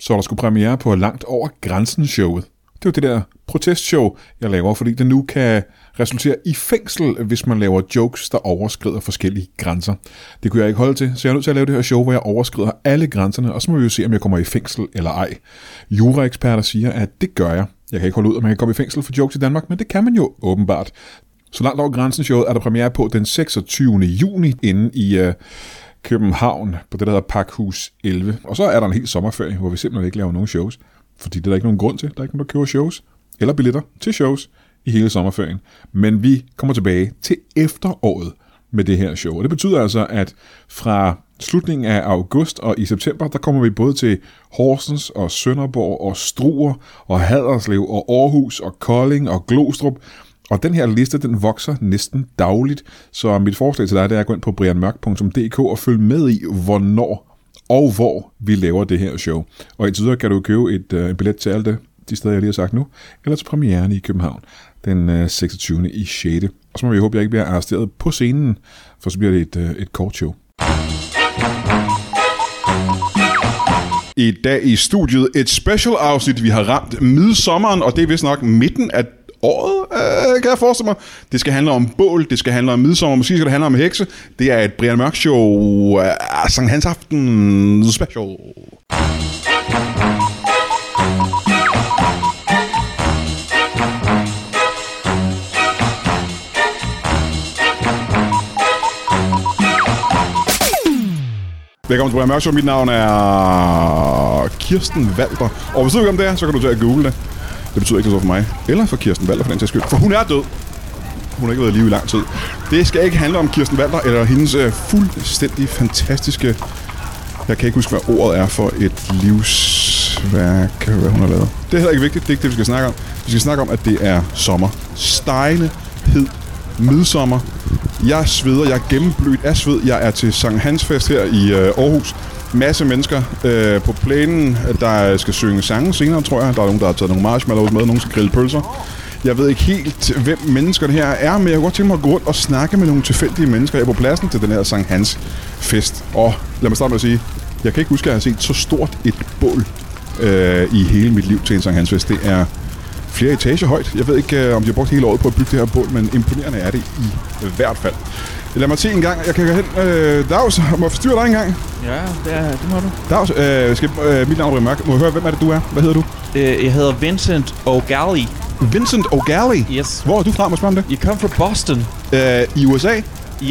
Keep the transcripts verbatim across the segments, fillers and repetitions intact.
Så er der sgu premiere på Langt over grænsen showet. Det er jo det der protestshow, jeg laver, fordi det nu kan resultere i fængsel, hvis man laver jokes, der overskrider forskellige grænser. Det kunne jeg ikke holde til, så jeg er nødt til at lave det her show, hvor jeg overskrider alle grænserne, og så må vi jo se, om jeg kommer i fængsel eller ej. Juraeksperter siger, at det gør jeg. Jeg kan ikke holde ud, at man kan komme i fængsel for jokes i Danmark, men det kan man jo åbenbart. Så Langt over grænsen showet er der premiere på den seksogtyvende juni inde i øh, København på det, der hedder Pakhus elleve. Og så er der en hel sommerferie, hvor vi simpelthen ikke laver nogen shows. Fordi det er der ikke nogen grund til. Der er ikke nogen, der køber shows eller billetter til shows i hele sommerferien. Men vi kommer tilbage til efteråret med det her show. Og det betyder altså, at fra slutningen af august og i september, der kommer vi både til Horsens og Sønderborg og Struer og Haderslev og Aarhus og Kolding og Glostrup. Og den her liste, den vokser næsten dagligt. Så mit forslag til dig, det er at gå ind på brian mørk punktum d k og følge med i, hvornår og hvor vi laver det her show. Og indtil videre kan du købe et uh, billet til alt det, de steder, jeg lige har sagt nu, eller til premieren i København den uh, seksogtyvende i sjette Og så må vi håbe, at jeg ikke bliver arresteret på scenen, for så bliver det et, uh, et kort show. I dag i studiet et special afsnit. Vi har ramt midsommeren, og det er vist nok midten af året, øh, kan jeg forestille mig. Det skal handle om bål, det skal handle om midsommer, måske skal det handle om hekse. Det er et Brian Mørk Show, øh, Sankt Hans Aften special. Velkommen til Brian Mørk Show. Mit navn er Kirsten Walter. Og hvis du ikke om det er, så kan du tage at google det. Det betyder ikke, det er for mig. Eller for Kirsten Walter, for den sags skyld. For hun er død. Hun har ikke været i live i lang tid. Det skal ikke handle om Kirsten Walter, eller hendes uh, fuldstændig fantastiske... Jeg kan ikke huske, hvad ordet er for et livsværk, hvad hun har lavet. Det er heller ikke vigtigt. Det er ikke det, vi skal snakke om. Vi skal snakke om, at det er sommer. Stejende, hed, midsommer. Jeg sveder, jeg er gennemblødt af sved. Jeg er til Sankt Hans fest her i uh, Aarhus. Masse mennesker øh, på plænen, der skal synge sange senere, tror jeg. Der er nogen, der har taget nogle marshmallows med, nogen skal grille pølser. Jeg ved ikke helt, hvem menneskerne her er, men jeg kunne godt tænke mig at gå rundt og snakke med nogle tilfældige mennesker her på pladsen til den her Sankt Hans fest. Og lad mig starte med at sige, jeg kan ikke huske, at jeg har set så stort et bål øh, i hele mit liv til en Sankt Hans fest. Det er flere etager højt. Jeg ved ikke, øh, om de har brugt hele året på at bygge det her bål, men imponerende er det i hvert fald. Lad mig se en gang. Jeg kan gå hen. Øh, Dags, må jeg forstyrre dig en gang? Ja, det, er, det må du. Dags, øh, skal, øh, mit navn er Brian Mørk. Må jeg høre, hvem er det, du er? Hvad hedder du? Øh, jeg hedder Vincent O'Galley. Vincent O'Galley? Yes. Hvor er du fra, må jeg spørge om det? Jeg kommer fra Boston. Øh, I U S A? Ja.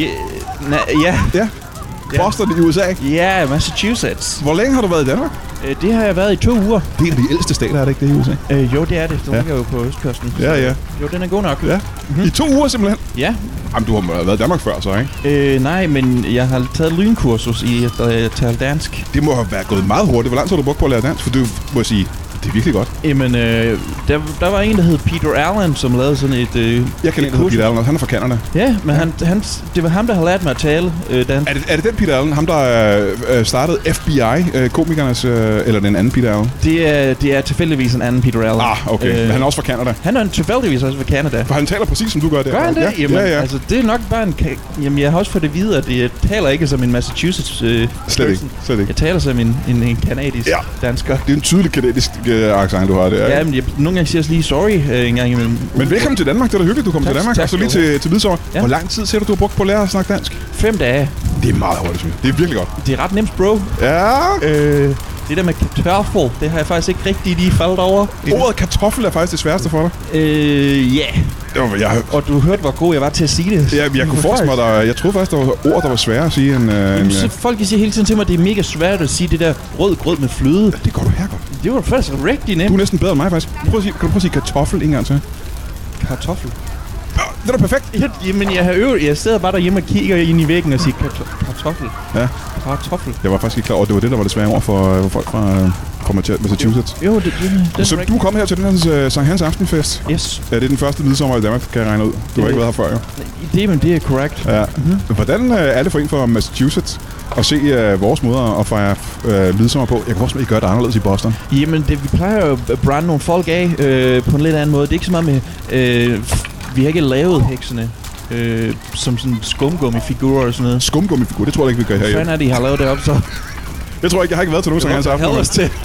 Na- ja. Ja. Boston i U S A? Ja, Massachusetts. Hvor længe har du været i Danmark? Øh, det har jeg været i to uger. Det er en af de ældste stater, er det ikke det i U S A? Øh, jo, det er det. Den ja. ligger jo på østkysten. Ja, ja. Jo, den er god nok. Ja. Mm-hmm. I to uger simpelthen? Ja. Jamen, du har været i Danmark før, så ikke? Øh, nej, men jeg har taget lynkursus i at uh, tale dansk. Det må have været gået meget hurtigt. Hvor lang tid har du brugt på at lære dansk? For du må jeg sige, det er virkelig godt. Jamen, øh, der, der var en, der hed Peter Allen, som lavede sådan et øh, Jeg kan ikke hedder Peter Allen, han er fra Canada. Ja, men ja. Han, han, det var ham, der har lært mig at tale øh, dansk. Er det, er det den Peter Allen, ham der øh, startede F B I, øh, komikernes, øh, eller den anden Peter Allen? Det er, det er tilfældigvis en anden Peter Allen. Ah, okay. Øh, men han er også fra Canada. Han er tilfældigvis også fra Canada. For han taler præcis, som du gør det. Gør han det? Ja, jamen, ja, ja. altså, det er nok bare en... Jamen, jeg har også fået det videre, at jeg taler ikke som en Massachusetts øh, Slet ikke, slet ikke. Jeg taler som en, en, en kanadisk ja. dansker. Det er en tydelig kanadisk øh, accent, du har det. Ja, men jeg, nogle gange siger jeg lige sorry øh, en gang imellem. Men velkommen til Danmark. Det er da hyggeligt, du kommer til Danmark. Tak, og så lige til, til midsommer. Ja. Hvor lang tid ser du, du har brugt på at lære at snakke dansk? Fem dage. Det er meget hurtigt, det er virkelig godt. Det er ret nemt, bro. Ja. Øh, det der med kartoffel, det har jeg faktisk ikke rigtig lige faldet over. Ordet kartoffel er faktisk det sværeste for dig. Øh, ja. Yeah. Jeg... Og du hørte, hvor god jeg var til at sige det. Ja, jeg kunne forestille mig, der, jeg troede faktisk, der var ord, der var svære at sige. En, Jamen, en, så folk siger hele tiden til mig, at det er mega svært at sige det der rød grød med fløde. Ja, det går du her godt. Det var faktisk rigtig nemt. Du er næsten bedre end mig, faktisk. Prøv at sige, kan du prøve at sige kartoffel en gang til? Kartoffel? Ja, det er da perfekt. Jeg, jamen, jeg har øvet. Jeg sidder bare derhjemme og kigger ind i væggen og siger karto- kartoffel. Ja. Kartoffel. Jeg var faktisk ikke klar over, at det var det, der var det svære ord for, for folk fra, fra Massachusetts. Jo, jo det, det, det så du er kommet her til den her uh, Sankt Hans Aftenfest. Yes. Ja, det er den første midsommer i Danmark, kan jeg regne ud. Du det, har ikke været her før, jo. Det, men det er korrekt. Ja. Mm-hmm. Hvordan uh, er det for en fra Massachusetts at se uh, vores måder at fejre uh, midsommer på? Jeg kan også ikke gøre det anderledes i Boston. Jamen, det, vi plejer jo at brænde nogle folk af øh, på en lidt anden måde. Det er ikke så meget med... Øh, vi har ikke lavet heksene øh, som sådan skumgummifigurer og sådan noget. Skumgummifigurer? Det tror jeg ikke, vi gør her. Hvad fanden er det, I har lavet det op så? Jeg tror ikke, jeg har ikke været til nogen Sankt Hans Aften. Til.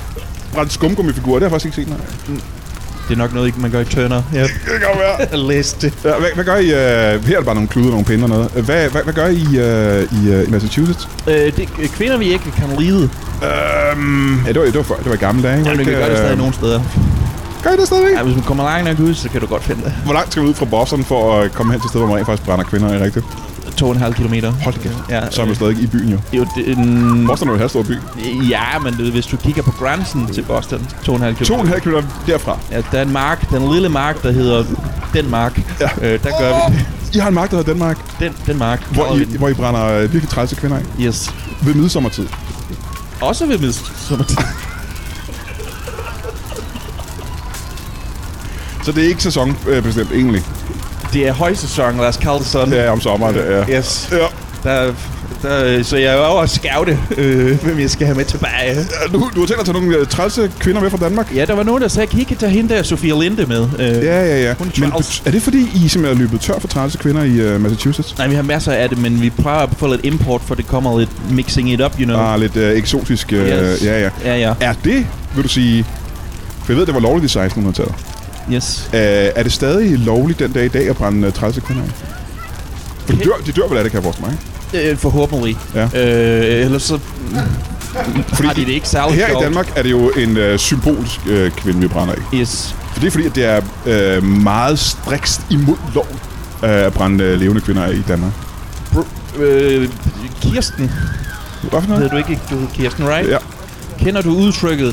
brændt skumgummifigur, det har jeg faktisk ikke set, nej. Det er nok noget, man gør i Turner. Ja. Det kan være. Jeg læste det. Ja, hvad, hvad gør I? Uh, her er der bare nogle kluder, nogle pinde og noget. Hvad, hvad, hvad gør I uh, i, uh, i Massachusetts? Øh, det, kvinder vi ikke kan lide. Øhm, ja, det var, det var, før, det var i gamle dage. Ja, men vi kan gøre det stadig nogle steder. Gør I det stadigvæk? Ja, hvis man kommer langt nok ud, så kan du godt finde det. Hvor langt skal vi ud fra Boston for at komme hen til stedet, hvor man rent faktisk brænder kvinder i rigtigt? To og en halv kilometer. Hold da kæft. Ja, så er man stadig i byen jo. Jo, det, en... Boston er jo en halv stor by. Ja, men det, hvis du kigger på grænsen til Boston, to og en halv kilometer. To og en halv kilometer derfra? Ja, der er en mark, den lille mark, der hedder Denmark. Ja. Øh, der gør vi I har en mark, der hedder Danmark? Den, Denmark. Hvor I, hvor I brænder virkelig trælse kvinder af? Yes. Ved midsommertid? Også ved midsommertid. Så det er ikke sæsonbestemt, øh, egentlig? Det er højsæson, lad os kalde det sådan. Ja, om sommeren, det er. Yes. Ja. Der, der, så jeg er jo over at scoute, øh, hvem jeg skal have med tilbage. Ja, du, du har tænkt at tage nogle uh, trælse kvinder med fra Danmark? Ja, der var nogen, der sagde, kan I ikke tage hende der, Sofia Linde, med? Øh, ja, ja, ja. Men bet- er det fordi, I simpelthen er løbet tør for trælse kvinder i uh, Massachusetts? Nej, vi har masser af det, men vi prøver at få lidt import, for det kommer lidt mixing it up, you know. Ah, lidt uh, eksotisk. Uh, Yes. Ja, ja. Ja, ja. Er det, vil du sige... For jeg ved, det var lovligt i sekstenhundredetallet. Yes. Uh, er det stadig lovligt den dag i dag at brænde uh, trælse kvinder af? For de dør, de dør vel af det, kan jeg forestille mig, ikke? Øh, forhåbentlig. Ja. Øh, ellers så... Fordi har de det ikke særlig her sjovt. i Danmark er det jo en uh, symbolsk uh, kvinde, vi brænder af. Yes. For det er fordi, at det er uh, meget strikst imod loven uh, at brænde uh, levende kvinder af i Danmark. Br- øh, Kirsten. Hvad for noget? Hedder du ikke, du hedder Kirsten, right? Ja. Kender du udtrykket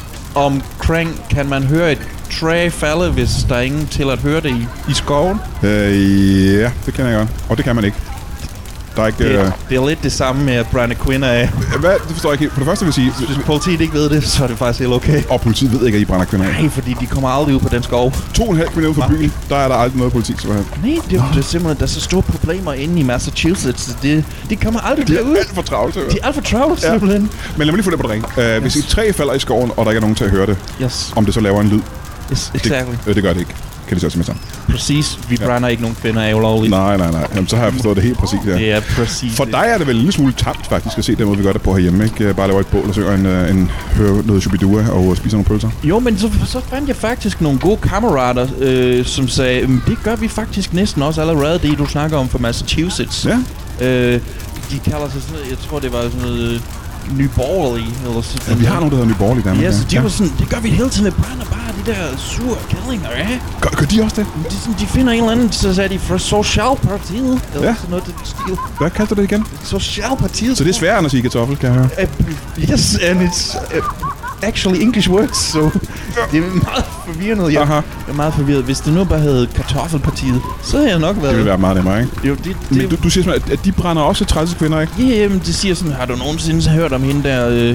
omkring, kan man høre et træ falde, hvis der er ingen til at høre det i, i skoven? Uh, ja, det kan jeg godt. Og det kan man ikke. Der er ikke... Det, Uh, det er lidt det samme med at brænde kvinder af. hvad? Det forstår jeg ikke helt. For det første vil jeg sige... Hvis politiet ikke ved det, så er det faktisk helt okay. Og politiet ved ikke, at I brænder kvinder af. Nej, fordi de kommer aldrig ud på den skov. To og en halv kvinder ude fra byen, der er der aldrig noget politi, simpelthen. Nej, det, det er simpelthen, der er så store problemer inde i Massachusetts. Det, de kommer aldrig Det derud. er alt for travlt, De er alt for travlt, Ja. simpelthen. Men lad mig lige få det på det rene. Uh, hvis et træ falder i skoven, og der ikke er nogen til at høre det, Yes, om det så laver en lyd, yes exactly. øh, det gør det ikke. Kan de så simpelthen sammen? Præcis. Vi Ja. brænder ikke nogen kvinder af ulovligt. Nej, nej, nej. Jamen, så har jeg forstået det helt præcis, ja. Det er præcis For det. dig er det vel en lille smule tamt faktisk at se den måde, vi gør det på herhjemme, ikke? Bare laver et bål og synger en, øh, en hører noget Shubidua og spiser nogle pølser. Jo, men så, så fandt jeg faktisk nogle gode kammerater, øh, som sagde, "Mm, det gør vi faktisk næsten også allerede, det du snakker om for Massachusetts. Ja. Øh, de kalder sig sådan noget, jeg tror det var sådan noget nyborgerlige, eller sådan Ja, vi har nogen, der hedder Nye Borgerlige i Danmark. Ja, så de ja. var sådan, det gør vi hele tiden, vi brænder bare de der sure kællinger, ja. Gør, gør de også det? De, sådan, de finder en eller anden, så sagde de, fra Socialpartiet, eller Ja. sådan noget til den stil. Hvad kaldte du det igen? Socialpartiet. Så det er sværere end at sige kartoffel, kan jeg høre. Uh, yes, and it's uh, actually English words, so det er meget forvirrende. Jeg, Aha. jeg er meget forvirret. Hvis det nu bare hed Kartoffelpartiet, så havde jeg nok været... Det vil være meget nemmere, ikke? Jo, det, det, Men du, du siger simpelthen, at, at de brænder også trælse kvinder, ikke? ja, men det siger sådan, har du nogensinde hørt om hende der... Øh,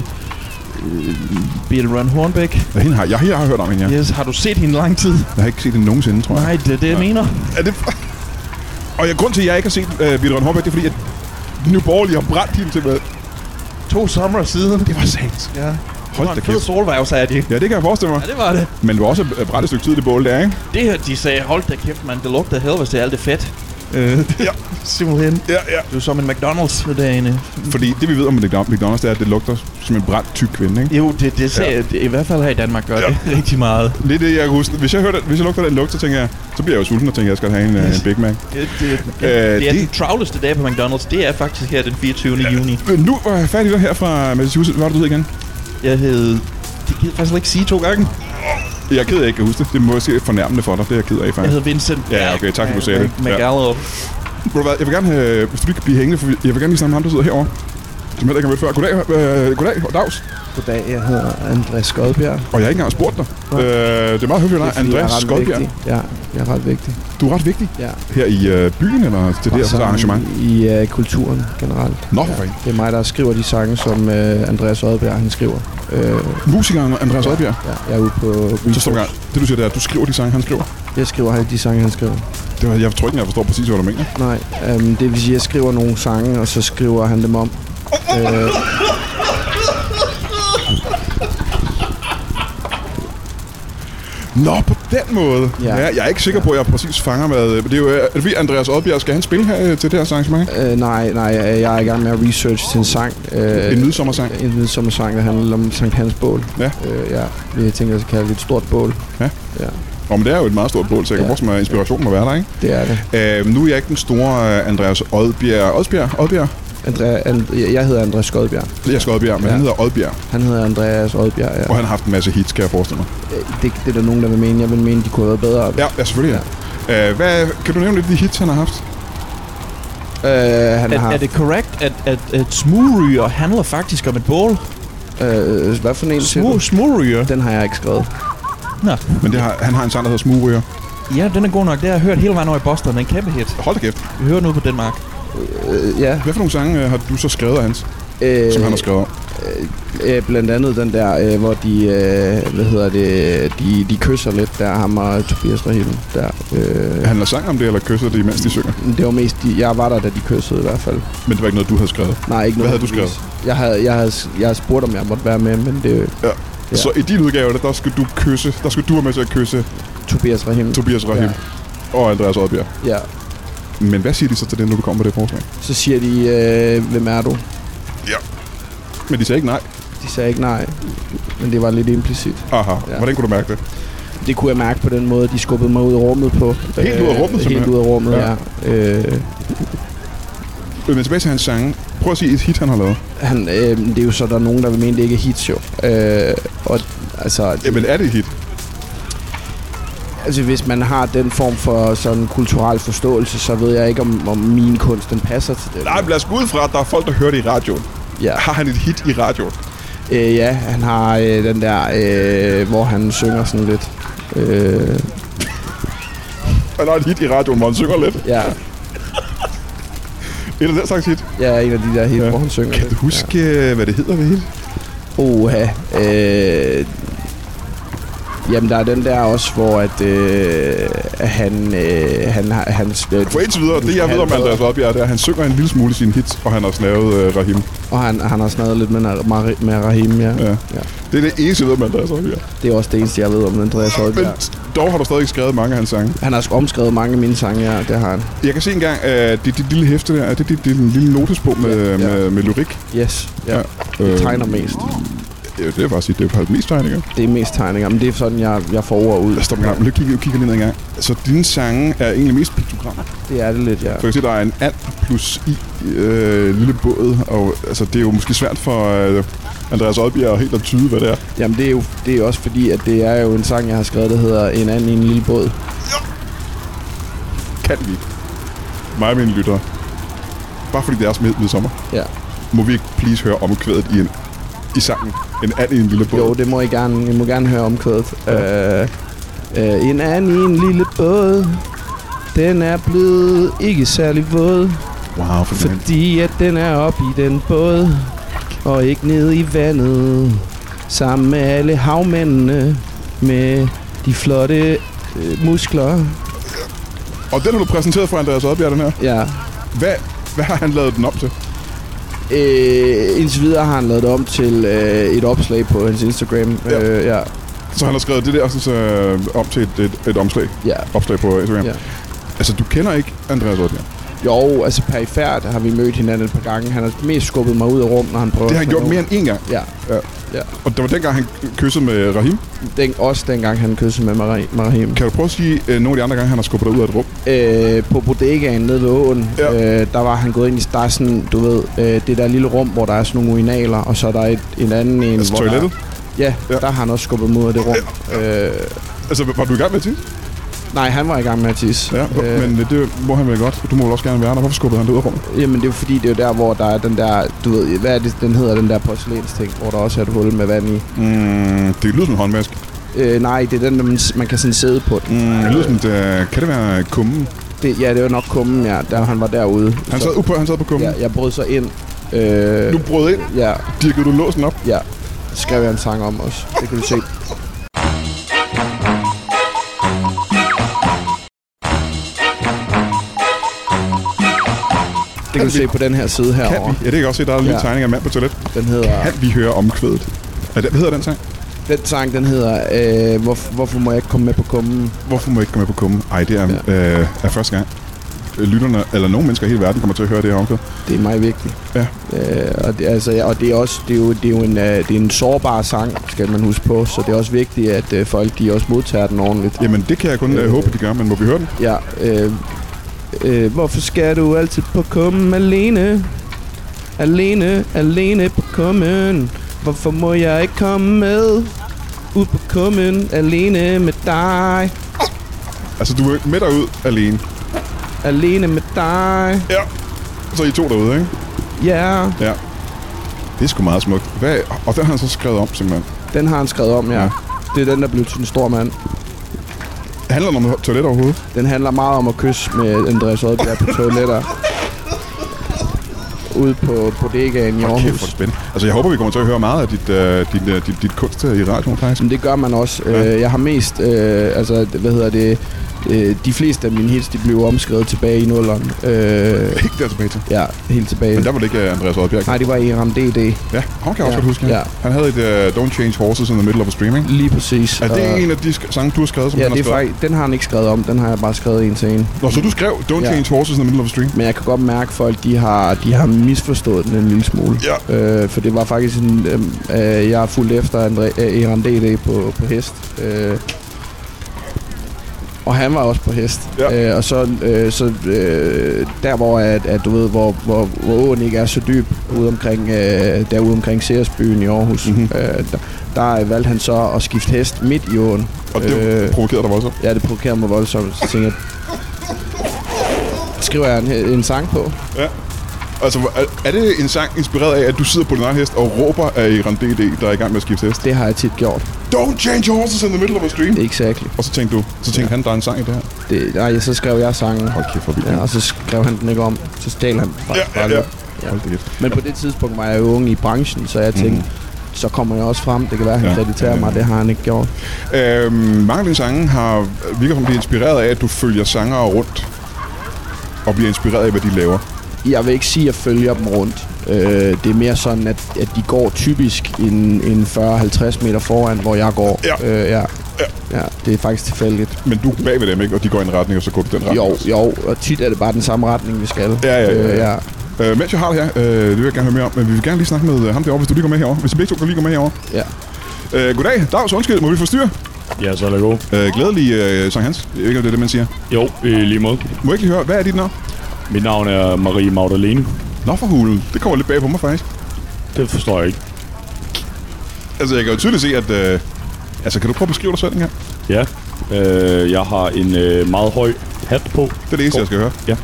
øh, Birthe Rønn Hornbæk? Ja, hende har, jeg, jeg har hørt om hende, ja. Yes, har du set hende lang tid? Jeg har ikke set hende nogensinde, tror jeg. Nej, det er det, jeg mener. Er det... Og jeg, grund til, at jeg ikke har set uh, Birthe Rønn Hornbæk, det er fordi, at Nye Borgerlige har brændt hende til med. To sommer siden. Det var sandt. Ja. Hold det var da en fed kæft. solværv, sagde de. Ja, det kan jeg forestille mig. Ja, det var det. Men du har også øh, brændt et stykke tid i det bål der, ikke? Det her, de sagde, hold da kæft, mand, det lugter helvede til alt det fedt. Øh, Ja. simpelthen. Ja, ja. Det er som en McDonald's derinde. Fordi det, vi ved om McDonald's, det er, at det lugter som en brændt tyk kvinde, ikke? Jo, det, det sagde Ja. ja. det, i hvert fald her i Danmark gør Ja. det rigtig meget. Det er det, jeg kan huske. Hvis jeg, hørte, hvis jeg lugter den lugt, så tænker jeg, så bliver jeg jo sulten og tænker, at jeg skal have en, yes. en Big Mac. Det, det, Øh, det er det- den travleste dag på McDonald's. Det er faktisk her den fireogtyvende juni. Men nu var jeg færdig her fra Massachusetts. Hvad var det, du hed igen? Jeg hed... Det gider jeg faktisk ikke sige to gange. Jeg er ked af, at jeg ikke kan huske det. Det må måske fornærmende for dig. Det er jeg ked af, Jeg faktisk. hedder Vincent. Ja, okay, tak, for du sagde det. Ja. McGallo. Ved du hvad, jeg vil gerne have, hvis du lige kan blive hængende, for jeg vil gerne lige snakke med ham, der sidder herovre. Som heller ikke har mødt før. Goddag, øh, goddag, dags. Goddag, jeg hedder Andreas Skodbjerg. Og jeg har ikke engang spurgt dig. Nej. Øh, det er meget høfligt, dig. Andreas Skodbjerg. Ja, jeg er ret vigtig. Du er ret vigtig. Ja. Her i øh, byen, eller til det her arrangement? I uh, kulturen generelt. Nå, for fanden. Det er mig, der skriver de sange, som uh, Andreas Odbjerg han skriver. Uh, Musikeren Andreas Odbjerg. ja, jeg er ude på Så står der, det du siger, det er, at du skriver de sange, han skriver. Jeg skriver han de sange, han skriver. Det var, jeg tror ikke, jeg forstår præcis, hvad du mener. Nej, um, det vil sige, at jeg skriver nogle sange, og så skriver han dem om. Uh, Nå, på den måde. Ja. Ja, jeg er ikke sikker på, at jeg præcis fanger, hvad... Det er jo... Er det fordi, Andreas Odbjerg, skal han spille her til det her arrangement? Øh, nej, nej, jeg er i gang med at research til en sang. Øh, En midsommersang? En midsommersang, der handler om Sankt Hans bål. Ja. Øh, ja. Jeg tænker, jeg skal kalde det et stort bål. Ja. Ja. Nå, men det er jo et meget stort bål, så jeg kan Ja. bruge som inspiration må være der, ikke? Det er det. Øh, nu er jeg ikke den store uh, Andreas Odbjerg. Odbjerg? Odbjerg? Andrea, and, jeg hedder Andreas Skodbjerg. Det er Skodbjerg, men ja. Han hedder Odbjerg. Han hedder Andreas Odbjerg, ja. Og han har haft en masse hits, kan jeg forestille mig. Det, det er der nogen, der vil mene. Jeg vil mene, de kunne have været bedre. Ja, ja selvfølgelig. Ja. Uh, hvad, kan du nævne lidt af de hits, han har haft? Uh, han er, har er det korrekt, at, at, at smugryger handler faktisk om et bål? Uh, hvad for en siger Smug, du? smugryger? Den har jeg ikke skrevet. Nå. Men det har, han har en sang, der hedder Smugryger. Ja, den er god nok. Det har jeg hørt hele vejen over i Boston. Den er en kæmpe hit. Hold da kæft. Vi hører den ude på Danmark. Uh, ja. Hvad for nogle sange uh, har du så skrevet af hans, Uh, som han har skrevet om? Uh, blandt andet den der, uh, hvor de, uh, hvad hedder det, de, de kysser lidt der, ham og Tobias Rahim der. Uh, Han har sang om det, eller kysser det, mens de synger? det var mest, de, jeg var der, da de kyssede i hvert fald. Men det var ikke noget, du havde skrevet? Nej, ikke Hvad noget. havde du skrevet? Jeg havde, jeg havde, jeg havde spurgt, om jeg måtte være med, men det Ja. Ja. Så i din udgave, der, der skal du kysse, der skal du være med til at kysse Tobias Rahim. Tobias Rahim Ja. og Andreas Odbjerg. Ja. Men hvad siger de så til det, når du kommer med det forslag? Så siger de, øh, hvem er du? Ja. Men de sagde ikke nej. De sagde ikke nej, men det var lidt implicit. Aha. Ja. Hvordan kunne du mærke det? Det kunne jeg mærke på den måde, de skubbede mig ud af rummet på. Helt ud af rummet, Helt simpelthen? ud af rummet, ja. ja. Øh, Men tilbage til hans sange. Prøv at sige et hit, han har lavet. han, øh, det er jo så, der er nogen, der vil mene, det ikke er hits, jo. Øh, og altså... Jamen, er det et hit? Altså, hvis man har den form for sådan kulturel forståelse, så ved jeg ikke, om, om min kunst, den passer til det. Nej, men lad os gå ud fra, at der er folk, der hører det i radioen. Ja. Har han et hit i radioen? Øh, ja, han har øh, den der, øh, hvor han synger sådan lidt. Øh, Han har et hit i radioen, hvor han synger lidt. ja, Et af den slags hit. ja, en af de der hit, Ja. hvor han synger Kan lidt. du huske, ja. hvad det hedder, det hit? Oha. Øh, jamen, der er den der også, hvor at, øh, han, øh, han har... Hans, øh, For indtil videre, det jeg ved om Andreas Odbjerg, det er, at han synger en lille smule i sine hits, og han har snavet øh, Rahim. Og han, han har snadet lidt med, med, med Rahim, ja. Ja. ja. Det er det eneste, jeg ved om Andreas Odbjerg. Det er også det eneste, jeg ved om Andreas Odbjerg. Men dog har du stadig skrevet mange af hans sange. Han har omskrevet mange af mine sange, ja, det har han. Jeg kan se engang, at det, det lille hæfte der, er det, det, det er en lille notesbog med, Ja, ja. med, med lyrik. Yes, ja. Ja. Det Øh, tegner mest. Ja, det er faktisk det er faktisk mest tegninger. Det er mest tegninger, men det er sådan, jeg, jeg får ord ud. Lad os stoppe en gang. Lad os kigge, kigge lige ned en gang. Så dine sange er egentlig mest piktogrammer. Det er det lidt, ja. For jeg kan se, der er en and plus i øh, lille båd, og altså, det er jo måske svært for øh, Andreas Odbjerg helt at tyde, hvad det er. Jamen, det er jo det er også fordi, at det er jo en sang, jeg har skrevet, der hedder En anden i en lille båd. Kan vi? Mig og mine lyttere. Bare fordi det er som midsommer. Ja. Må vi ikke please høre omkvædet i, en, i sangen En and i en lille båd? Jo, det må I gerne, I må gerne høre omkvædet. Ja. Øh, øh, en anden i en lille båd, den er blevet ikke særlig våd, Wow, for den. fordi at den er oppe i den båd, og ikke nede i vandet, sammen med alle havmændene, med de flotte øh, muskler. Og den har du præsenteret for Andreas Odbjerg, den her. Ja. Hvad, hvad har han lavet den om til? Øh, indtil videre har han lavet det om til øh, et opslag på hans Instagram. Ja. Øh, ja. Så han har skrevet det der så, øh, om til et, et, et omslag. Ja. Opslag på Instagram. Ja. Altså, du kender ikke Andreas Odbjerg? Jo, altså perifært har vi mødt hinanden et par gange. Han har mest skubbet mig ud af rum, når han prøver. Det har han at gjort nå. mere end én gang. Ja. Ja. Ja. Og det var dengang, han kyssede med Rahim. Den, også dengang han kyssede med Mara- Marahim. Kan du prøve at sige øh, nogle af de andre gange, han har skubbet dig ud af et rum? Øh, på bodegaen nede ved åen, Ja. øh, der var han gået ind i, der er sådan, du ved, øh, det der lille rum, hvor der er sådan nogle urinaler, og så er der et, en anden en, Altså hvor toilettet? Der, ja, Ja. ja, der har han også skubbet mig ud af det rum. Øh, Altså, var du i gang med at tisse? nej, han var i gang med at tisse. Ja, øh. men det må han vel godt. Du må vel også gerne være der. Hvorfor skubbede han dig ud af rummet? Jamen, det er jo fordi, det er jo der, hvor der er den der, du ved, hvad er det, den hedder, den der porcelænsting, hvor der også er et hul med vand i. Mm, det lyder som en håndvask. Øh, nej, det er den, der man, man kan sådan sidde på den. Mm, det lyder som, det, kan det være kummen? Det, ja, det var nok kummen, ja, der han var derude. Han Så- sad, på, han sad på kummen. Ja, jeg brød så ind. Øh, Du brød ind. Ja, Dirkede du låsen op? ja. Det skrev jeg en sang om også. Det kan du se. Det kan du se på den her side Kan herovre. vi? Ja, det kan jeg også se. Der er en lille Ja. tegning af en mand på toilet. Den hedder... Kan vi høre omkvædet? Er det, hvad hedder den sang? Den sang, den hedder, øh, hvorfor, hvorfor må jeg ikke komme med på kummen? Hvorfor må jeg ikke komme med på kummen? Ej, det er, ja. øh, er første gang. Lytterne, eller nogle mennesker i hele verden, kommer til at høre det her omkring. Det er meget vigtigt. Ja. Øh, og, det, altså, og det er også det er jo, det er jo en, uh, det er en sårbar sang, skal man huske på. Så det er også vigtigt, at uh, folk de også modtager den ordentligt. Jamen, det kan jeg kun øh, håbe, de gør, men må vi høre den? Ja. Øh, øh, hvorfor skal du altid på kummen alene? Alene, alene på kummen. Hvorfor må jeg ikke komme med? Ud på kummen, alene med dig. Altså, du er med derud alene. Alene med dig. Ja. Så I to derude, ikke? Ja. Yeah. Ja. Det er sgu meget smukt. Hvad? Og den har han så skrevet om, simpelthen. Den har han skrevet om, ja. ja. Det er den, der blev til en stor mand. Handler den om toilet overhovedet? Den handler meget om at kysse med Andreas Odbjerg på toiletter. Ude på bodegaen i Aarhus. Okay, for spændende. Altså, jeg håber, vi kommer til at høre meget af dit, uh, dit, uh, dit, dit kunst i radioen, faktisk. Men det gør man også. Ja. Jeg har mest, øh, altså, hvad hedder det, øh, de fleste af mine hits, de blev omskrevet tilbage i nulleren. Øh, Helt der tilbage til? Ja, helt tilbage. Men der var det ikke Andreas Odbjerg? Nej, det var Eram D D. Ja, han kan jeg også ja. godt huske. Ja. Han havde et uh, Don't Change Horses in the Middle of a Streaming. Lige præcis. Er det uh, en af de sk- sange, du har skrevet, som ja, han har skrevet? Ja, faktisk, den har han ikke skrevet om. Den har jeg bare skrevet en til en. Nå, så du skrev Don't ja. Change Horses in the Middle of a Stream? Men jeg kan godt mærke, at folk de har, de har misforstået den en lille smule. Ja. Øh, for det var faktisk en... Øh, jeg har fulgt efter André, øh, Eram D D på, på hest. Øh, Og han var også på hest. Ja. Øh, og så, øh, så øh, der hvor at, at du ved hvor hvor hvor åen ikke er så dyb ude omkring øh, derude omkring Ceresbyen i Aarhus. Mm-hmm. Øh, der, der valgte han så at skifte hest midt i åen. Og det øh, provokerede dig voldsomt? Ja, det provokerede mig voldsomt. Så tænkte jeg, skriver jeg en, en sang på. Ja. Altså, er, er det en sang inspireret af, at du sidder på din egen hest og råber af Eram D D, der er i gang med at skifte hest? Det har jeg tit gjort. Don't change horses in the middle of a stream. Exactly. Og så tænkte du, så tænkte ja. han, der er en sang i det her? Det, nej, så skrev jeg sangen. Hold kæft, for vildt. Ja, og så skrev han den ikke om. Så stjal han bare, ja, ja, ja. ja. Men på det tidspunkt var jeg jo ung i branchen, så jeg tænkte, mm. så kommer jeg også frem. Det kan være, at han ja. krediterer ja. mig. Det har han ikke gjort. Øhm, mange af dine sange har virker som, de er inspireret af, at du følger sangere rundt og bliver inspireret af, hvad de laver. Jeg vil ikke sige, at jeg følger dem rundt. Øh, det er mere sådan, at, at de går typisk en, en fyrre til halvtreds meter foran, hvor jeg går. Ja. Øh, ja. Ja. ja. Det er faktisk tilfældigt. Men du er bag ved dem, ikke? Og de går i en retning, og så går du den retning. Jo, jo. Og tit er det bare den samme retning, vi skal. Ja, ja, ja. Øh, ja. Øh, mens jeg har det her, øh, det vil jeg gerne høre mere om, men vi vil gerne lige snakke med ham derovre, hvis du lige går med herover. Hvis I begge to kan lige gå med herover. Ja. Øh, goddag, Dags, undskyld, må vi forstyrre? Ja, så er det god. Øh, glædelig øh, Sankt Hans. Jeg ved ikke, om det er det, man siger. Jo, i lige måde. Må jeg ikke lige høre, hvad er dit navn? Mit navn er Marie Magdalene. Nå for hulen. Det kommer lidt bag på mig, faktisk. Det forstår jeg ikke. Altså, jeg kan jo tydeligt se, at... Øh, altså, kan du prøve at beskrive dig selv engang? Ja. Øh, jeg har en øh, meget høj hat på. Det er det eneste, jeg skal høre. Ja.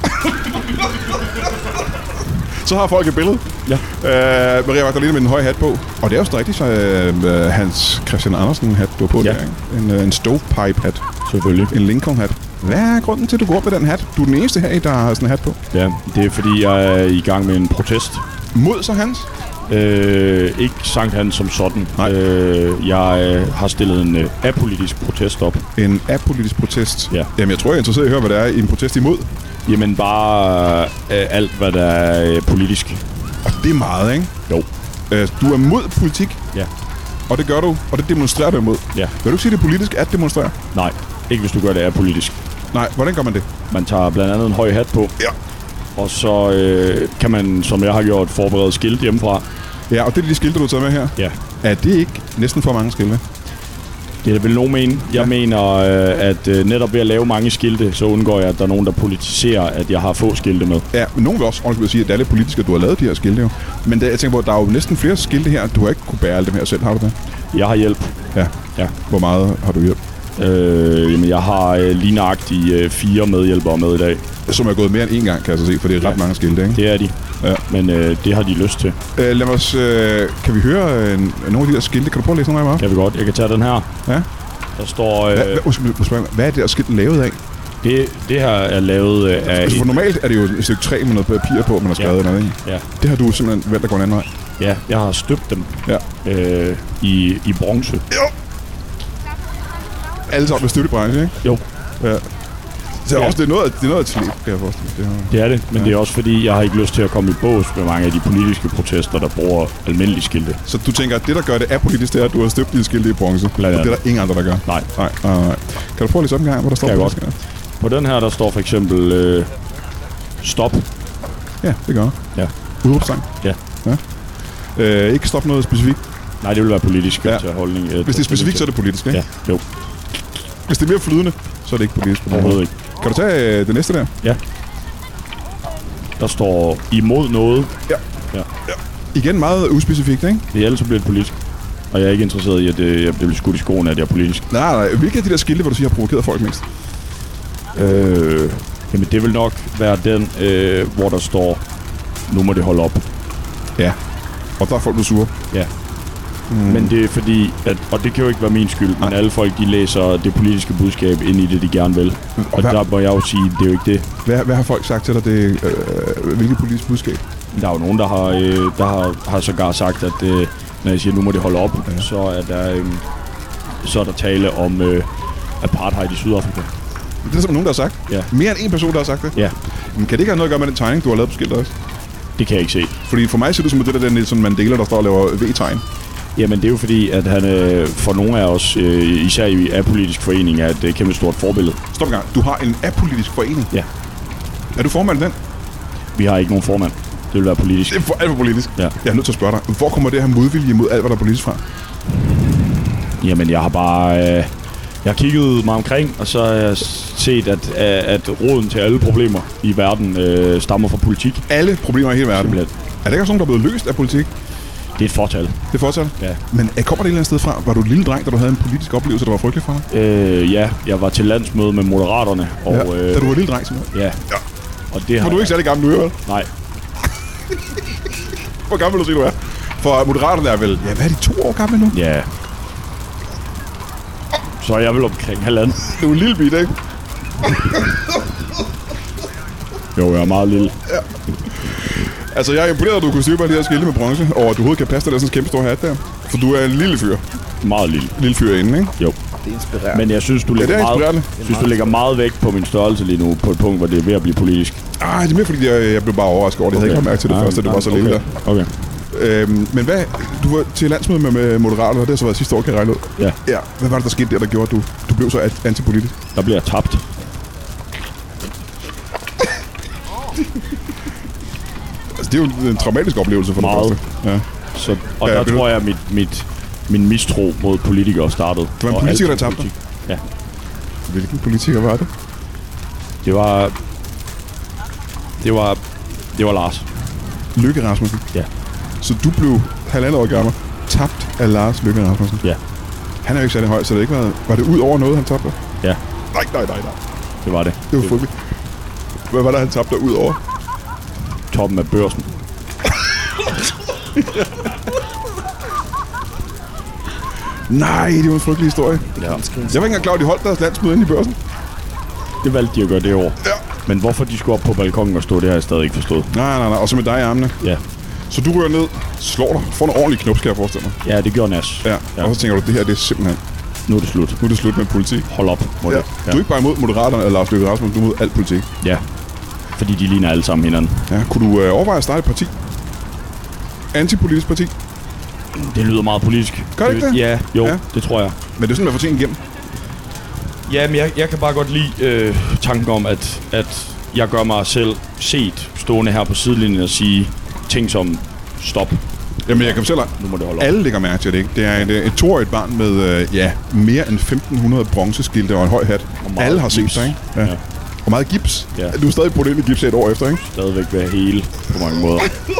Så har folk et billede. Ja. Øh, Maria Magdalene med en høj hat på. Og det er jo så rigtigt, så øh, Hans Christian Andersen hat, du har på. Ja. Der, en, øh, en stovepipe-hat. Selvfølgelig. En Lincoln-hat. Hvad er grunden til, at du går op med den hat? Du er den eneste her, der har sådan en hat på. Ja, det er fordi, jeg er i gang med en protest. Mod så Hans? Øh, ikke Sankt Hans som sådan. Øh, jeg øh, har stillet en øh, apolitisk protest op. En apolitisk protest? Ja. Jamen, jeg tror, jeg er interesseret i at høre, hvad det er i en protest imod. Jamen, bare øh, alt, hvad der er øh, politisk. Og det er meget, ikke? Jo. Øh, du er mod politik? Ja. Og det gør du, og det demonstrerer du imod? Ja. Vil du ikke sige, det er politisk at demonstrere? Nej, ikke hvis du gør det apolitisk. Nej, hvordan gør man det? Man tager blandt andet en høj hat på. Ja. Og så øh, kan man, som jeg har gjort, forberede skilt hjemmefra. Ja, og det er de skilte, du har taget med her? Ja. Er det ikke næsten for mange skilte? Det er vel nogen mene. Jeg ja. mener, øh, at øh, netop ved at lave mange skilte, så undgår jeg, at der er nogen, der politiserer, at jeg har få skilte med. Ja, men nogen vil også vil sige, at det er lidt politisk, at du har lavet de her skilte jo. Men det, jeg tænker på, at der er jo næsten flere skilte her. Du har ikke kunne bære alle dem her selv, har du det? Jeg har hjælp. Ja. Ja. Hvor meget har du hjælp? Øh, jamen, jeg har øh, lige nøjagtigt øh, fire medhjælpere med i dag. Som er gået mere end en gang, kan jeg så se, for det er ja. ret mange skilte, ikke? Det er de. Ja. Men øh, det har de lyst til. Øh, lad os, øh, kan vi høre øh, nogle af de der skilte? Kan du prøve at læse nogle af dem op? Kan vi godt. Jeg kan tage den her. Ja. Der står... Øh, hvad, hvad, hvad er det der skilt lavet af? Det, det her er lavet øh, af... Altså, for normalt er det jo et stykke træ med noget papir på, man har skrevet ja. noget i. Ja. Det har du simpelthen valgt at gå en anden vej? Ja, jeg har støbt dem ja. øh, i, i bronze. Jo! Alle sammen med støttebranche, ikke? Jo. Ja. Så Ja. også, det er noget, det er noget til kan jeg forestille mig. Det, her. Det er det, men Ja. ja. det er også fordi, jeg har ikke lyst til at komme i bås med mange af de politiske protester, der bruger almindelige skilte. Så du tænker, at det, der gør det apolitisk, det er, at du har støbt de skilte i bronze. Blandt Og det er andet. der ingen andre, der gør. Nej. Nej, nej, nej. Kan du prøve lige sådan en gang, hvor der står Kan jeg politisk her? På den her, der står for eksempel øh, stop. Ja, det gør jeg. Ja. Udråbstegn. Ja. ja. Øh, ikke stop noget specifikt. Nej, det vil være politisk Ja. ja. til holdning. Øh, Hvis det er specifikt, så er det politisk, ikke? Ja, jo. Hvis det er mere flydende, så er det ikke politisk. Overhovedet ikke. Kan du tage øh, det næste der? Der står imod noget. Igen meget uspecifikt, ikke? Det er ellers så bliver det politisk. Og jeg er ikke interesseret i, at øh, jeg bliver skudt i skoene, at jeg er politisk. Nej, nej. Hvilke af de der skilte, hvor du siger, har provokeret folk mest? Øh, jamen, det vil nok være den, øh, hvor der står, nu må det holde op. Ja. Og der er folk, der er sure. Ja. Mm. Men det er fordi, at, og det kan jo ikke være min skyld, men alle folk, de læser det politiske budskab ind i det, de gerne vil. Og Og hvad, der må jeg jo sige, det er jo ikke det. hvad, hvad har folk sagt til dig? Det, øh, hvilket politisk budskab? Der er jo nogen, der har, øh, der har, har sågar sagt, at øh, når jeg siger, nu må det holde op, Ja. ja. så, er der, øh, så er der tale om øh, apartheid i Sydafrika. Det er simpelthen nogen, der har sagt. Ja. Mere end en person, der har sagt det. Ja, Men kan det ikke have noget at gøre med den tegning, du har lavet på skiltet også? det kan jeg ikke se. Fordi for mig ser det som, at det der Nelson Mandela, der står og laver V-tegn. Jamen, det er jo fordi, at han øh, for nogle af os, øh, især i apolitisk forening, er et øh, kæmpe stort forbillede. Stop en gang. Du har en apolitisk forening. Ja. Er du formand i den? Vi har ikke nogen formand. Det vil være politisk. Det er for alt for politisk. Ja. Jeg er nødt til at spørge dig. Hvor kommer det her modvilje mod alt, hvad der er politisk fra? Jamen, jeg har bare... Øh, jeg har kigget mig omkring, og så har jeg set, at, at roden til alle problemer i verden øh, stammer fra politik. Alle problemer i hele verden. Simpelthen. Er der ikke også nogen, der er blevet løst af politik? Det er et fortal. Det er fortsat. Ja. Men øh, kommer det et eller andet sted fra? Var du en lille dreng, da du havde en politisk oplevelse, der var frygtelig for dig? Øh, ja, jeg var til landsmøde med Moderaterne. Og, ja. øh, Da du var en lille dreng, simpelthen? Ja. Ja. Og det har For du er ikke særlig gammel nu, vel? Nej. Hvor gammel vil du sige, du er? For Moderaterne er vel... Ja, hvad er de? To år gamle nu? Ja. Så er jeg vel omkring halvanden. Du er en lille bit, ikke? Jo, jeg er meget lille. Altså, jeg er imponeret, at du kunne styre på de her skilte med bronze, og at du overhovedet kan passe dig der sådan en kæmpe stor hat der. For du er en lille fyr. Meget lille. Lille fyr inde, ikke? Jo. Det er inspirerende. Men jeg synes, du lægger, det er meget, inspirerende. synes, du lægger meget vægt på min størrelse lige nu, på et punkt, hvor det er ved at blive politisk. Ah, det er mere fordi, jeg, jeg blev bare overrasket over det. Jeg havde ikke lagt mærke til det Ah, første, det var så ah, lille okay. der. Okay. Øhm, men hvad, du var til landsmøde med, med Moderaterne, og det har så været sidste år, kan jeg regne ud. Ja. Ja, hvad var det, der skete der, der gjorde, at du, du blev så at- antipolitisk? Der bliver jeg tabt. Altså, det er jo en, en traumatisk oplevelse for Meget. det første. Ja. Så, og Ja, ja, der vil du- tror jeg, at mit, mit, min mistro mod politikere startede. Det var en Og politiker, alt der som tabte politik. Ja. Hvilken politiker var det? Det var... Det var... Det var Lars. Løkke Rasmussen? Ja. Så du blev halvandet år gammel, tabt af Lars Løkke Rasmussen? Ja. Han er jo ikke særlig høj, så det ikke var, var det ud over noget, han tabte? Ja, Nej, nej, nej, nej. det var det. Det var frygteligt. Hvad var der, han tabte ud over? Toppen af børsen. Nej, det var en frygtelig historie. Ja. Jeg var ikke engang klar, at de holdt deres landsmøde inde i børsen. Det valgte de at gøre det år. Ja. Men hvorfor de skulle op på balkongen og stå, det har jeg stadig ikke forstået. Nej, nej, nej. Og så med dig i armene. Ja. Så du rører ned, slår dig, får en ordentlig knups, kan jeg forestille mig. Ja, det gjorde Nas. Ja. Ja. Og så tænker du, det her det er simpelthen... Nu er det slut. Nu er det slut med politik. Hold op. Må Ja. det. Du er ikke bare imod Moderaterne eller Lars Løkke Rasmussen, du er imod alt politik. Ja. Fordi de ligner alle sammen hinanden. Ja. Kunne du øh, overveje at starte et parti? Antipolitisk parti? Det lyder meget politisk. Gør det ikke det? Ja, Jo, Ja. ja. det tror jeg. Men det er sådan, man får ting igennem. ja men jeg, jeg kan bare godt lide øh, tanken om, at, at jeg gør mig selv set stående her på sidelinjen og sige ting som stop. Jamen, jeg kan selv... Nu må det holde op. Alle lægger mærke til det, ikke? Det er et, øh, et toårigt barn med, øh, ja, mere end femten hundrede bronzeskilte og en høj hat. meget Alle har set gips. dig, ikke? Ja. Ja. Og meget gips. Ja. Du er stadig på det i gips et år efter, ikke? Stadigvæk være hele på mange måder.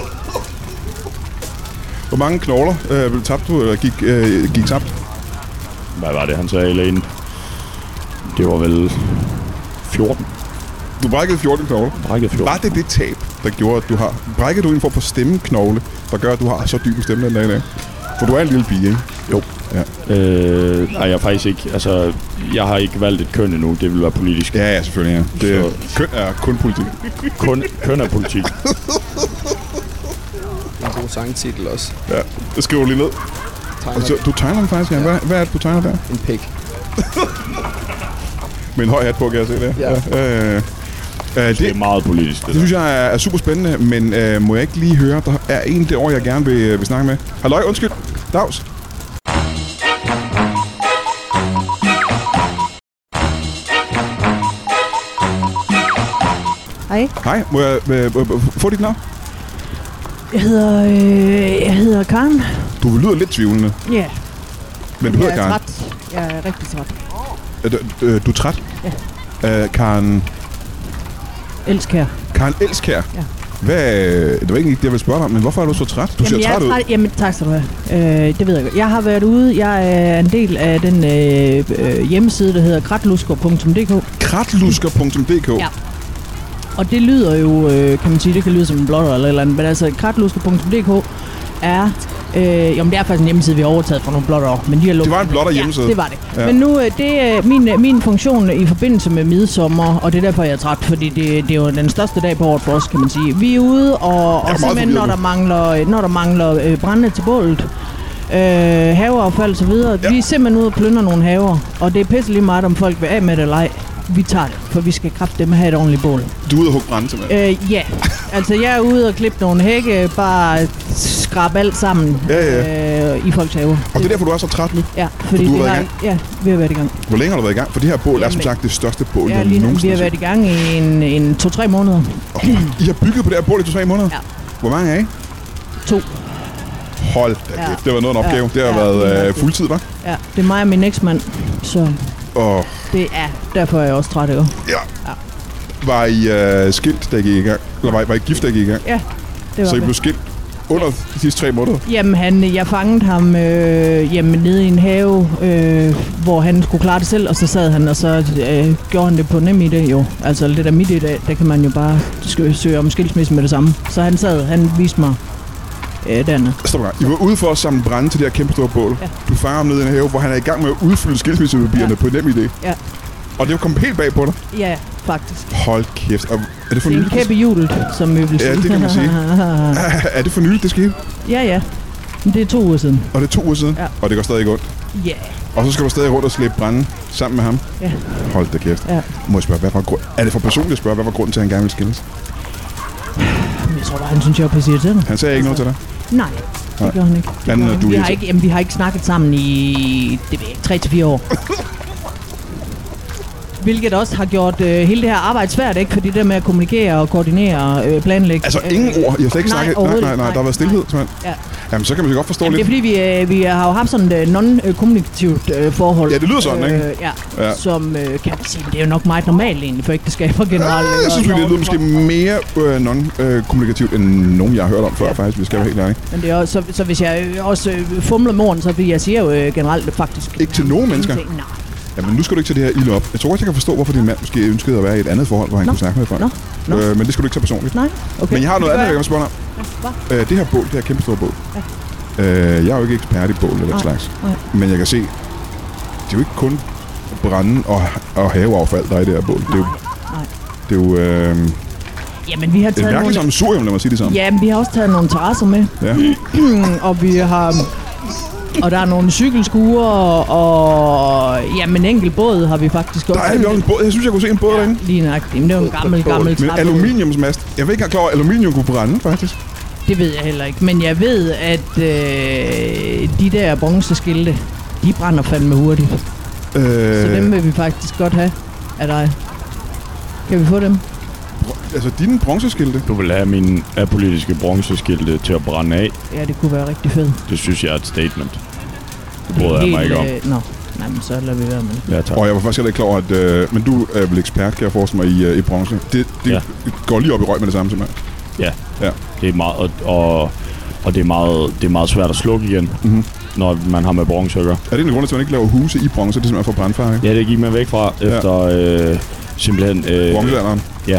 Hvor mange knogler øh, blev tabt du, eller gik, øh, gik tabt? Hvad var det, han sagde, Elaine? Det var vel fjorten. Du brækkede fjorten knogler. Brækket fjorten. Var det det tab, der gjorde, at du har... Brækkede du en form for stemmeknogle, der gør, at du har så dyb en stemme den dag i dag? For du er en lille pige, ikke? Jo. Ja. Øh, nej, jeg er faktisk ikke... Altså, jeg har ikke valgt et køn endnu. Det vil være politisk. Ja, ja, selvfølgelig, ja. Det, køn er kun politik. Kun, køn er politik. En god sangtitel også. Ja, det skriver du lige ned. Tegner Og så, du tegner den faktisk, ja. Hvad, hvad er det, du tegner der? en pik. med en høj hat på, kan jeg se det. Ja. Øh, øh, det, Det er meget politisk, det, det synes jeg er, er super spændende, men øh, må jeg ikke lige høre, der er en derovre, jeg gerne vil, vil snakke med. Halløj, undskyld. Dags. Hej. Hej, må jeg øh, øh, få dit navn? Jeg hedder, øh, jeg hedder Karen. Du lyder lidt tvivlende, Ja, men du jeg hedder er Karen. træt. Jeg er rigtig træt. Øh, Du, øh, du er træt? Ja. Øh, Karen... Elsk her. Karen Elskær? Ja. Hvad... Det var ikke det, jeg ville spørge dig om, men hvorfor er du så træt? Du Jamen, ser jeg er træt ud. træt. Jamen, tak skal du have. Øh, det ved jeg godt. Jeg har været ude. Jeg er en del af den øh, øh, hjemmeside, der hedder kratlusker punktum d k. Kratlusker punktum d k? Ja. Og det lyder jo, øh, kan man sige, det kan lyde som en blogger eller et eller andet, men altså kratlusker punktum d k er... Øh, jamen, det er faktisk en hjemmeside, vi har overtaget fra nogle blottere, men de har lukket. Det var en blotter hjemmeside? Ja, det var det. Ja. Ja. Men nu, øh, det er min, min funktion i forbindelse med midsommer, og det er derfor, jeg er træt, fordi det, det er jo den største dag på året for os, kan man sige. Vi er ude, og, og simpelthen, når der mangler, når der mangler øh, brænde til bålet, øh, haveaffald og så videre, Ja. vi er simpelthen ude og plyndre nogle haver, og det er pisse lige meget, om folk vil af med det eller ej. Vi tager det, for vi skal kraftedeme have et ordentligt bål. Du er ude og hugge brænde, simpelthen? Øh, ja, altså jeg er ude og klippe nogle hække, bare skrabe alt sammen Ja, øh, i folks haver. Og det er derfor, du er så træt nu? Ja, fordi du har det været i har, gang? ja, vi har været i gang. Hvor længe har du været i gang? For det her bål er som Jamen, sagt det største bål, Ja, jeg lige nu, vi nogensinde har har været i gang i en, en to-tre måneder. set. I har bygget på det her bål i to-tre måneder? Ja. Hvor mange er I? To. Hold da Ja. kæft, det var noget af en opgave. Ja. Det har Ja, været lige øh, nøjagtigt. fuldtid, hva'? Ja, det er mig og min eksmand, så Og det er derfor er jeg også træt, ikke? ja. Ja. Var I øh, skilt, da I gik i gang? Eller var I, var I gift, da I gik i gang? Ja, det var Så I det. blev skilt under de sidste tre måneder? Jamen, han, jeg fangede ham øh, jamen, nede i en have, øh, hvor han skulle klare det selv, og så sad han, og så øh, gjorde han det på NemID jo. Altså det der MitID, der kan man jo bare sk- søge om skilsmisse med det samme. Så han sad, han viste mig øh, dernede. Stop en gang. I var ude for at samle brænde til det her kæmpe store bål. Ja. Du fanger ham ned i en have, hvor han er i gang med at udfylde skilsmissepapirerne Ja. på NemID. Ja. Og det er jo kommet helt bag på dig. Ja, faktisk. Hold kæft. Og er det for Det er en nyligt? kæppe hjulet, som vi vil sige. Ja, det kan man sige. Er det for nyligt, det skete? ja, ja. Men det er to uger siden. Og det er to uger siden? Ja. Og det går stadig ondt? Ja. Og så skal du stadig rundt og slæbe brænde sammen med ham? Ja. Hold da kæft. Ja. Må jeg spørge, hvad var grund? Er det for personligt at spørge, hvad var grunden til, at han gerne ville skilles? Men jeg tror bare, han synes, jeg var pisse irriterende. Han sagde ikke noget til dig? Nej, det Nej. gjorde han ikke. Det Anden, gjorde at han. du vi, er har ikke jamen, vi har ikke snakket sammen i det ved jeg ikke, tre til fire år. Hvilket også har gjort øh, hele det her arbejde svært, ikke? Fordi det der med at kommunikere og koordinere, øh, planlægge... Altså ingen øh, ord? Jeg har slet ikke nej, snakket? Nej, overhovedet nej, nej. ikke. Der har været stillhed, simpelthen. Ja. Jamen, så kan man jo godt forstå Jamen, det er lidt. fordi, vi, øh, vi har jo haft sådan et non-kommunikativt øh, forhold. Ja, det lyder sådan, ikke? Øh, ja, Ja. ja. Som øh, kan man sige, det er jo nok meget normalt egentlig for ægteskaber generelt. Ja, jeg synes, ikke? det Og- lyder måske mere øh, non-kommunikativt, end nogen, jeg har hørt om før, faktisk. Vi skal være helt ærlige. Men det er også, så, så hvis jeg øh, også øh, fumler med orden, så fordi jeg siger jo øh, generelt faktisk... Ikke til nogen mennesker? ingenting. Nej. Jamen, nu skal du ikke tage det her ilde op. Jeg tror godt, jeg kan forstå, hvorfor din mand måske ønskede at være i et andet forhold, hvor han Nå. kunne snakke med folk. Nå. Nå. Øh, men det skal du ikke tage personligt. Nej, okay. Men jeg har noget Det andet, gør jeg kan spørge dig om. Hvad? Øh, det her bål, det her kæmpe store bål. Ja. Øh, jeg er jo ikke ekspert i bål eller den Nej, slags. nej. Men jeg kan se, det er jo ikke kun brænde og, og haveaffald, der er i det her bål. Det er jo, Nej. det er jo øh, Jamen, vi har et taget mærkeligt nogle... sammensurium, lad mig sige det sådan. Ja, men vi har også taget nogle terrasser med. Ja. Og vi har... Og der er nogle cykelskuer, og jamen en enkelt båd har vi faktisk Der også. er jo også en båd. Jeg synes, jeg kunne se en båd derinde. Lige nøjagtigt. Men det er jo en gammel, gammel Men træbåd. aluminiumsmast. Jeg ved ikke engang klar over, at aluminium kunne brænde, faktisk. Det ved jeg heller ikke. Men jeg ved, at øh, de der bronzeskilte, de brænder fandme hurtigt. Øh, Så dem vil vi faktisk godt have af dig. Kan vi få dem? Altså, dine bronzeskilte. Du vil have mine apolitiske bronzeskilte til at brænde af. Ja, det kunne være rigtig fedt. Det synes jeg er et statement. Det Det er bryder jeg mig ikke om. øh, Nå, nej, men så lader vi være med det. Ja, tak. Og jeg var faktisk heller ikke klar over, at... Øh, men du er vel ekspert, kan jeg forestille mig, i, øh, i bronze. Det, det Ja. går lige op i røg med det samme, simpelthen. Ja. Ja. Det er meget, og, og, og det, er meget, det er meget svært at slukke igen, Mm-hmm. når man har med bronze at gøre. Er det en grund til, at man ikke laver huse i bronze? Det er simpelthen for brandfare, ikke? Ja, det gik man væk fra efter øh, simpelthen... Øh, Bronzealderen. Ja.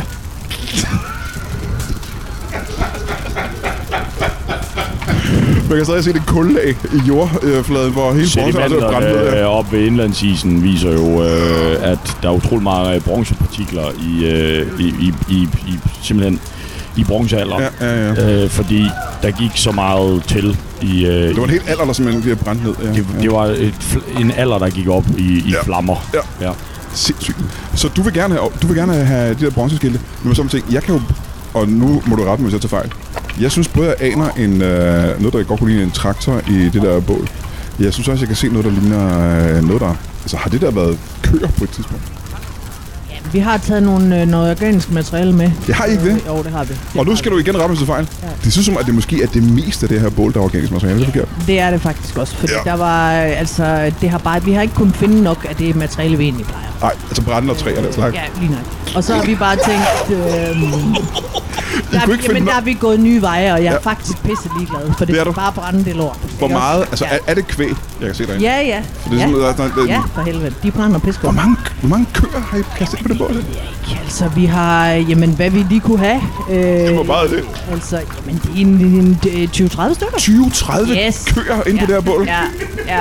Man kan stadig se det kullag i jordfladen, hvor hele bronze er brændt ned. Sedimenterne Ja. øh, op ved indlandsisen viser jo, øh, at der er utrolig mange bronzepartikler i, øh, i, i, i, i simpelthen i bronzealderen. Ja, ja, ja. Øh, fordi der gik så meget til i... Øh, Det var en helt alder, der simpelthen bliver brændt ned. Ja. det, ja. det var et, fl- en alder, der gik op i, i Ja. flammer. Ja. Ja. Sindssygt. Så du vil gerne have, du vil gerne have de der bronzeskilte, men så tænker jeg kan jo, og nu må du rette mig, hvis jeg tager fejl. Jeg synes både, jeg aner en, øh, noget, der godt kunne ligne en traktor i det der bål. Jeg synes også, jeg kan se noget, der ligner øh, noget, der... Altså, har det der været køer på et tidspunkt? Ja, vi har taget nogle, øh, noget organisk materiale med. Jeg har ikke det? Øh, jo, det har vi. Det og nu skal du igen rette mig til fejl. Ja. Det synes som, at det måske er det meste af det her bål, der er organisk materiale. Er det forkert? Det er det faktisk også, fordi ja. der var, altså, det har bare, vi har ikke kunnet finde nok af det materiale, vi egentlig plejer. Nej, altså brænde og træer og den slags. Ja, lige nok. Og så har vi bare tænkt, øh, der, jamen, der er vi gået nye veje, og jeg er ja. faktisk pisse ligeglad, for det, det er bare brænde det lort. Hvor meget? Altså, ja. er, er det kvæg? Jeg kan se derinde. Ja, ja. For det er ja. sådan noget, der, der, der, ja, for helvede. De brænder pisse. Hvor mange, hvor mange køer har I kastet på det bål? Ja, altså, vi har, jamen, hvad vi lige kunne have. Øh, Hvor meget er det? Altså, jamen, det er en, en, en tyve til tredive stykker. tyve til tredive yes. køer inde ja. på det her bål? Ja, ja.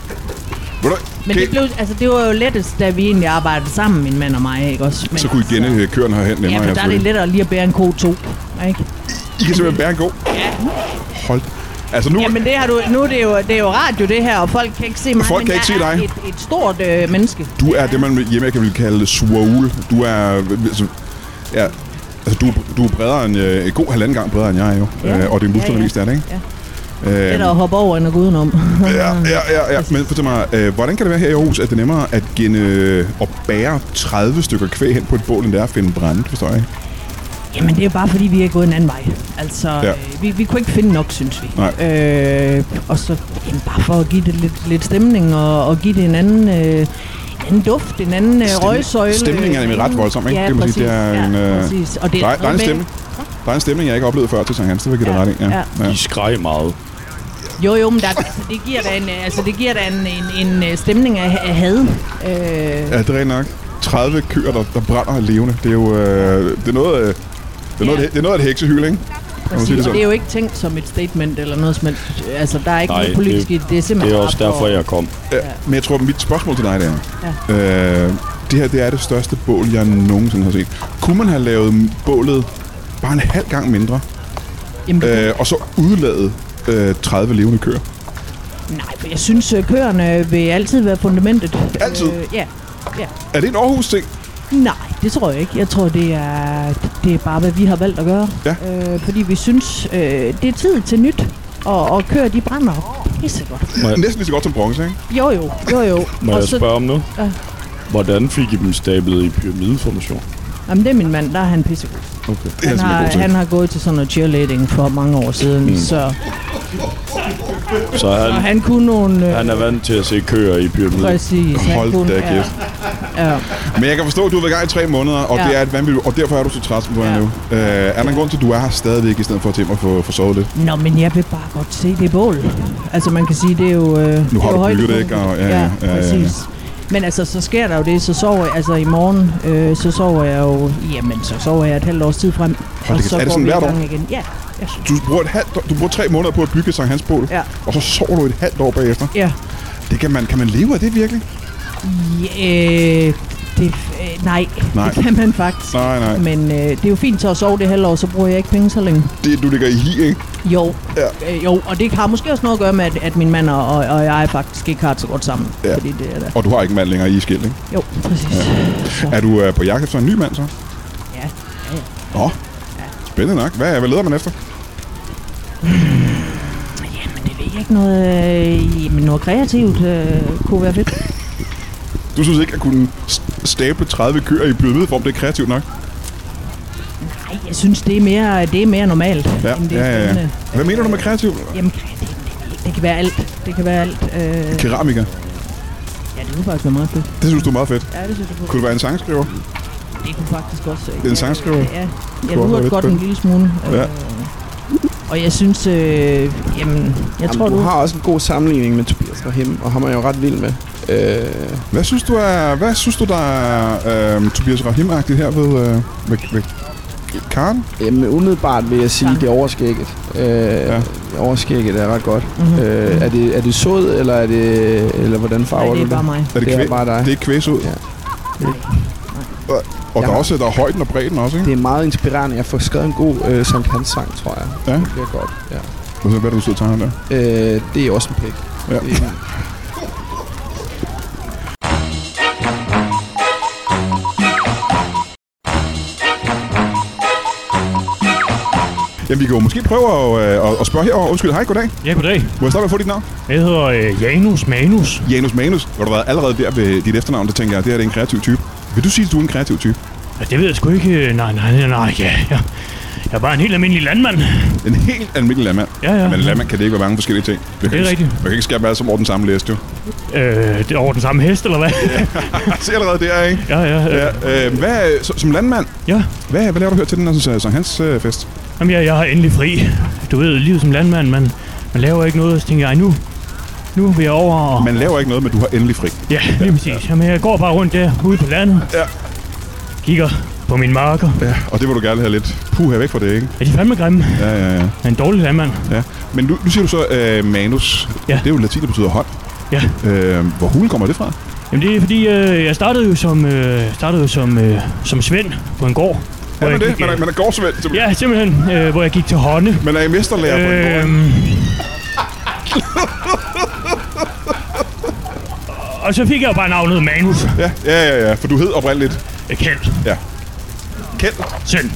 Men okay. det, blev, altså, det var jo lettest, da vi egentlig arbejdede sammen, min mand og mig, ikke også? Men så kunne I genne altså, køerne herhen nemmere. Ja, for der er det lettere lige at bære en ko to, ikke? I kan simpelthen bære en ko? Ja. Hold. Altså nu... Jamen det har du, nu er det jo, det er jo radio det her, og folk kan ikke se mig, folk men kan ikke jeg se er dig. Et, et stort øh, menneske. Du er det, man hjemme kan vil kalde swole. Du er... Altså, ja, altså du, du er bredere end... Øh, et god halvanden gang bredere end jeg er jo. Ja. Øh, og det er muskler, ja, ja. der vist er det, ikke? Ja. Det er der at hoppe over end at gå udenom. ja, ja, ja, ja. Men fortæl mig, øh, hvordan kan det være her i Aarhus, at det er nemmere at genne øh, og bære tredive stykker kvæg hen på et bål, end det er at finde brænde, forstår jeg? Jamen det er bare fordi, vi er gået en anden vej. Altså, ja. øh, vi, vi kunne ikke finde nok, synes vi. Nej. Øh, og så jamen, bare for at give det lidt, lidt stemning, og, og give det en anden... Øh, en duft, en anden øh, røgsøjle. Stemningen er nemlig ret voldsom, ikke? Ja, det kan man sige, det er ja, en, øh, præcis. Og det er, der, der er en stemning. Der er en stemning, jeg ikke har oplevet før til Sankt Hans, det vil jeg give dig ret i. Ja. Ja. De skreg meget. Jo, jo, men der, altså, det giver da en, altså, det giver da en, en, en stemning af, af had. Øh. Ja, det er rent nok. tredive køer, der, der brænder levende. Det er jo øh, det er noget, øh, det er noget, ja. det er noget af et heksehyl, ikke? Præcis, det, det er jo ikke tænkt som et statement eller noget som helst. Altså, der er ikke Nej, noget politisk i det. Det er simpelthen det er også derfor, jeg kom. Ja, ja. Men jeg tror, mit spørgsmål til dig, det er... Ja. Øh, det her, det er det største bål, jeg nogensinde har set. Kunne man have lavet bålet bare en halv gang mindre? Jamen, øh, og så udladet øh, tredive levende køer? Nej, for jeg synes, at køerne vil altid være fundamentet. Altid? Øh, ja. ja. Er det en Aarhus-ting? Nej, det tror jeg ikke. Jeg tror, det er, det er bare, hvad vi har valgt at gøre. Ja. Øh, fordi vi synes, øh, det er tid til nyt. Og, og køer, de brænder pissegodt. Næsten lige så godt som bronze, ikke? Jo, jo. jo, jo. Må og jeg så, spørge om noget? Ja. Hvordan fik I dem stablet i pyramideformation? Jamen, det er min mand. Der er han pissegod. Okay. Han, har, han har gået til sådan noget cheerleading for mange år siden, mm. så... Så han, så han kunne nogle... Øh, han er vant til at se køer i pyramiden. Præcis. Hold kunne, da kæft. Ja. Men jeg kan forstå, at du har været i gang i tre måneder, og ja. det er et vanvittigt, og derfor er du så træt, som du ja. er nu. Øh, er der en grund til, at du er her stadigvæk, i stedet for at tænke mig at få, få sovet lidt? Nå, men jeg vil bare godt se det bål. Altså, man kan sige, det er jo... Øh, nu har du bygget det, ikke? Og, ja, ja, ja, ja, præcis. Ja, ja. Men altså, så sker der jo det, så sover jeg, altså i morgen, øh, så sover jeg jo, jamen, så sover jeg et halvt års tid frem. Og så er det sådan hvert år? Igen. Ja. Yes. Du bruger, et halvt, du bruger tre måneder på at bygge Sankt Hans bål, ja. og så sover du et halvt år bagefter? Ja. Det kan man, kan man leve af det virkelig? Ja, øh, det, øh, nej, nej, det kan man faktisk. Nej, nej. Men øh, det er jo fint så at sove det halvt år, så bruger jeg ikke penge så længe. Det, du ligger i hi, ikke? Jo, ja. øh, jo, og det har måske også noget at gøre med, at, at min mand og, og jeg faktisk ikke har det så godt sammen. Ja. Fordi det er der. Og du har ikke mand længere i skilt, ikke? Jo, præcis. Ja. Er du øh, på jagt efter en ny mand, så? Ja. ja, ja. Åh, oh, ja. Spændende nok. Hvad, hvad leder man efter? Hmm. Jamen, det ved jeg ikke. Noget, øh, jamen, noget kreativt øh, kunne være fedt. Du synes ikke, at kunne stable tredive køer i pyramideform, det er kreativt nok? Nej, jeg synes, det er mere, det er mere normalt, ja, end det er ja, ja, ja. Hvad mener du med kreativt? Jamen, det, det, det kan være alt. Det kan være alt. Øh... Keramiker? Ja, det kunne faktisk være meget fedt. Det synes du er meget fedt? Ja, det synes jeg. Kunne du være en sangskriver? Det kunne faktisk også. Det er en sangskriver? Ja, jeg lurer godt en lille smule. Ja. Øh, og jeg synes, øh, jamen, jeg jamen, tror, du... du har også en god sammenligning med Tobias Rahim, og ham er jeg jo ret vild med. Øh... Hvad synes du er, hvad synes du der er øh, Tobias Rahim-agtigt her ved, øh, ved, ved Karen? Jamen umiddelbart vil jeg sige, det er overskægget. Øh, ja. Overskægget er ret godt. Mm-hmm. Øh, er, det, er det sod, eller er det, eller hvordan farver du det? Nej, det er bare mig. Er det, det kvæ- er bare dig. Det er kvæsod? Ja. Nej. Og, og der er også der er højden og bredden også, ikke? Det er meget inspirerende. Jeg får skrevet en god øh, Sankt Hans sang, tror jeg. Ja. Det bliver godt, ja. Hvad er det, du sidder og tager der? Øh, det er også en pæk. Ja. Jamen, vi kan jo måske prøve at, øh, at spørge herovre. Undskyld, hej, goddag. Ja, goddag. Må jeg starte med at få dit navn? Jeg hedder øh, Janus Manus. Janus Manus. Hvor du været allerede der ved dit efternavn, der tænker jeg, at det her er en kreativ type. Vil du sige, at du er en kreativ type? Ja, det ved jeg sgu ikke. Nej, nej, nej, nej, ja, ja. Jeg er bare en helt almindelig landmand. En helt almindelig landmand. Ja, ja. Men en landmand kan det ikke være mange forskellige ting. Det er rigtigt. Man kan ikke skære alt som over den samme læst, jo. Øh, det er over den samme hest, eller hvad? Se allerede der, ikke? Ja, ja. Øh. ja øh, hvad, så, som landmand, Ja. hvad, hvad laver du her til den her Sankt Hans øh, fest? Jamen, jeg, jeg har endelig fri. Du ved, livet som landmand, man, man laver ikke noget, så tænker jeg, nu, nu vil jeg over og... Man laver ikke noget, men du har endelig fri. Ja, lige præcis. Jamen, jeg går bare rundt der, ude på landet. Ja. Kigger på mine marker. Ja, og det vil du gerne have lidt puh her væk fra det, ikke? Er de fandme grimme? Ja, ja, ja. Jeg er en dårlig landmand. ja. Men nu, nu siger du så øh, manus. Ja. Det er jo latin, der betyder hånd. Ja. Øh, hvor hulen kommer det fra? Jamen, det er fordi, øh, jeg startede jo som, øh, startede jo som, øh, som svend på en gård. Ja, hvor men jeg det. gik, Man er, man er gårdsvend. Ja, simpelthen, øh, hvor jeg gik til hånde. Man er mesterlærer på en gård. Øhm. Og så fik jeg jo bare navnet Manus. Ja, ja, ja, ja, for du hed oprindeligt. Kjeld. Ja. Kjeld. Søn.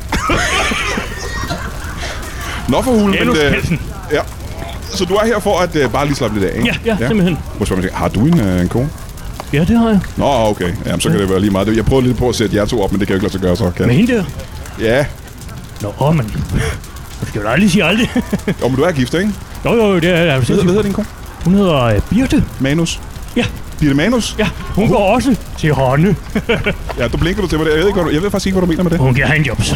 Nå for hulen, Janus men... øh, Kjeldsen. Ja. Så du er her for at øh, bare lige slappe lidt af, ikke? Ja, ja, simpelthen. Må jeg spørge, har du en, øh, en kone? Ja, det har jeg. Nå, okay. Jamen, så kan det være lige meget. Jeg prøvede lidt på at sætte jer to op, men det kan jeg ikke lade sig gøre, så kan Med hende der? Ja. Nå, men... Du skal jo aldrig sige aldrig. Jo, men du er gift, ikke? Jo, jo, det er jeg. Hvad hedder, hvad hedder din kone? Hun hedder øh, Birte. Manus. Ja. Birte Manus? Ja, hun går også til hånde. Ja, du blinker du til mig der. Jeg ved, ikke, hvad du, jeg ved faktisk ikke, hvad du mener med det. Hun giver handjobs.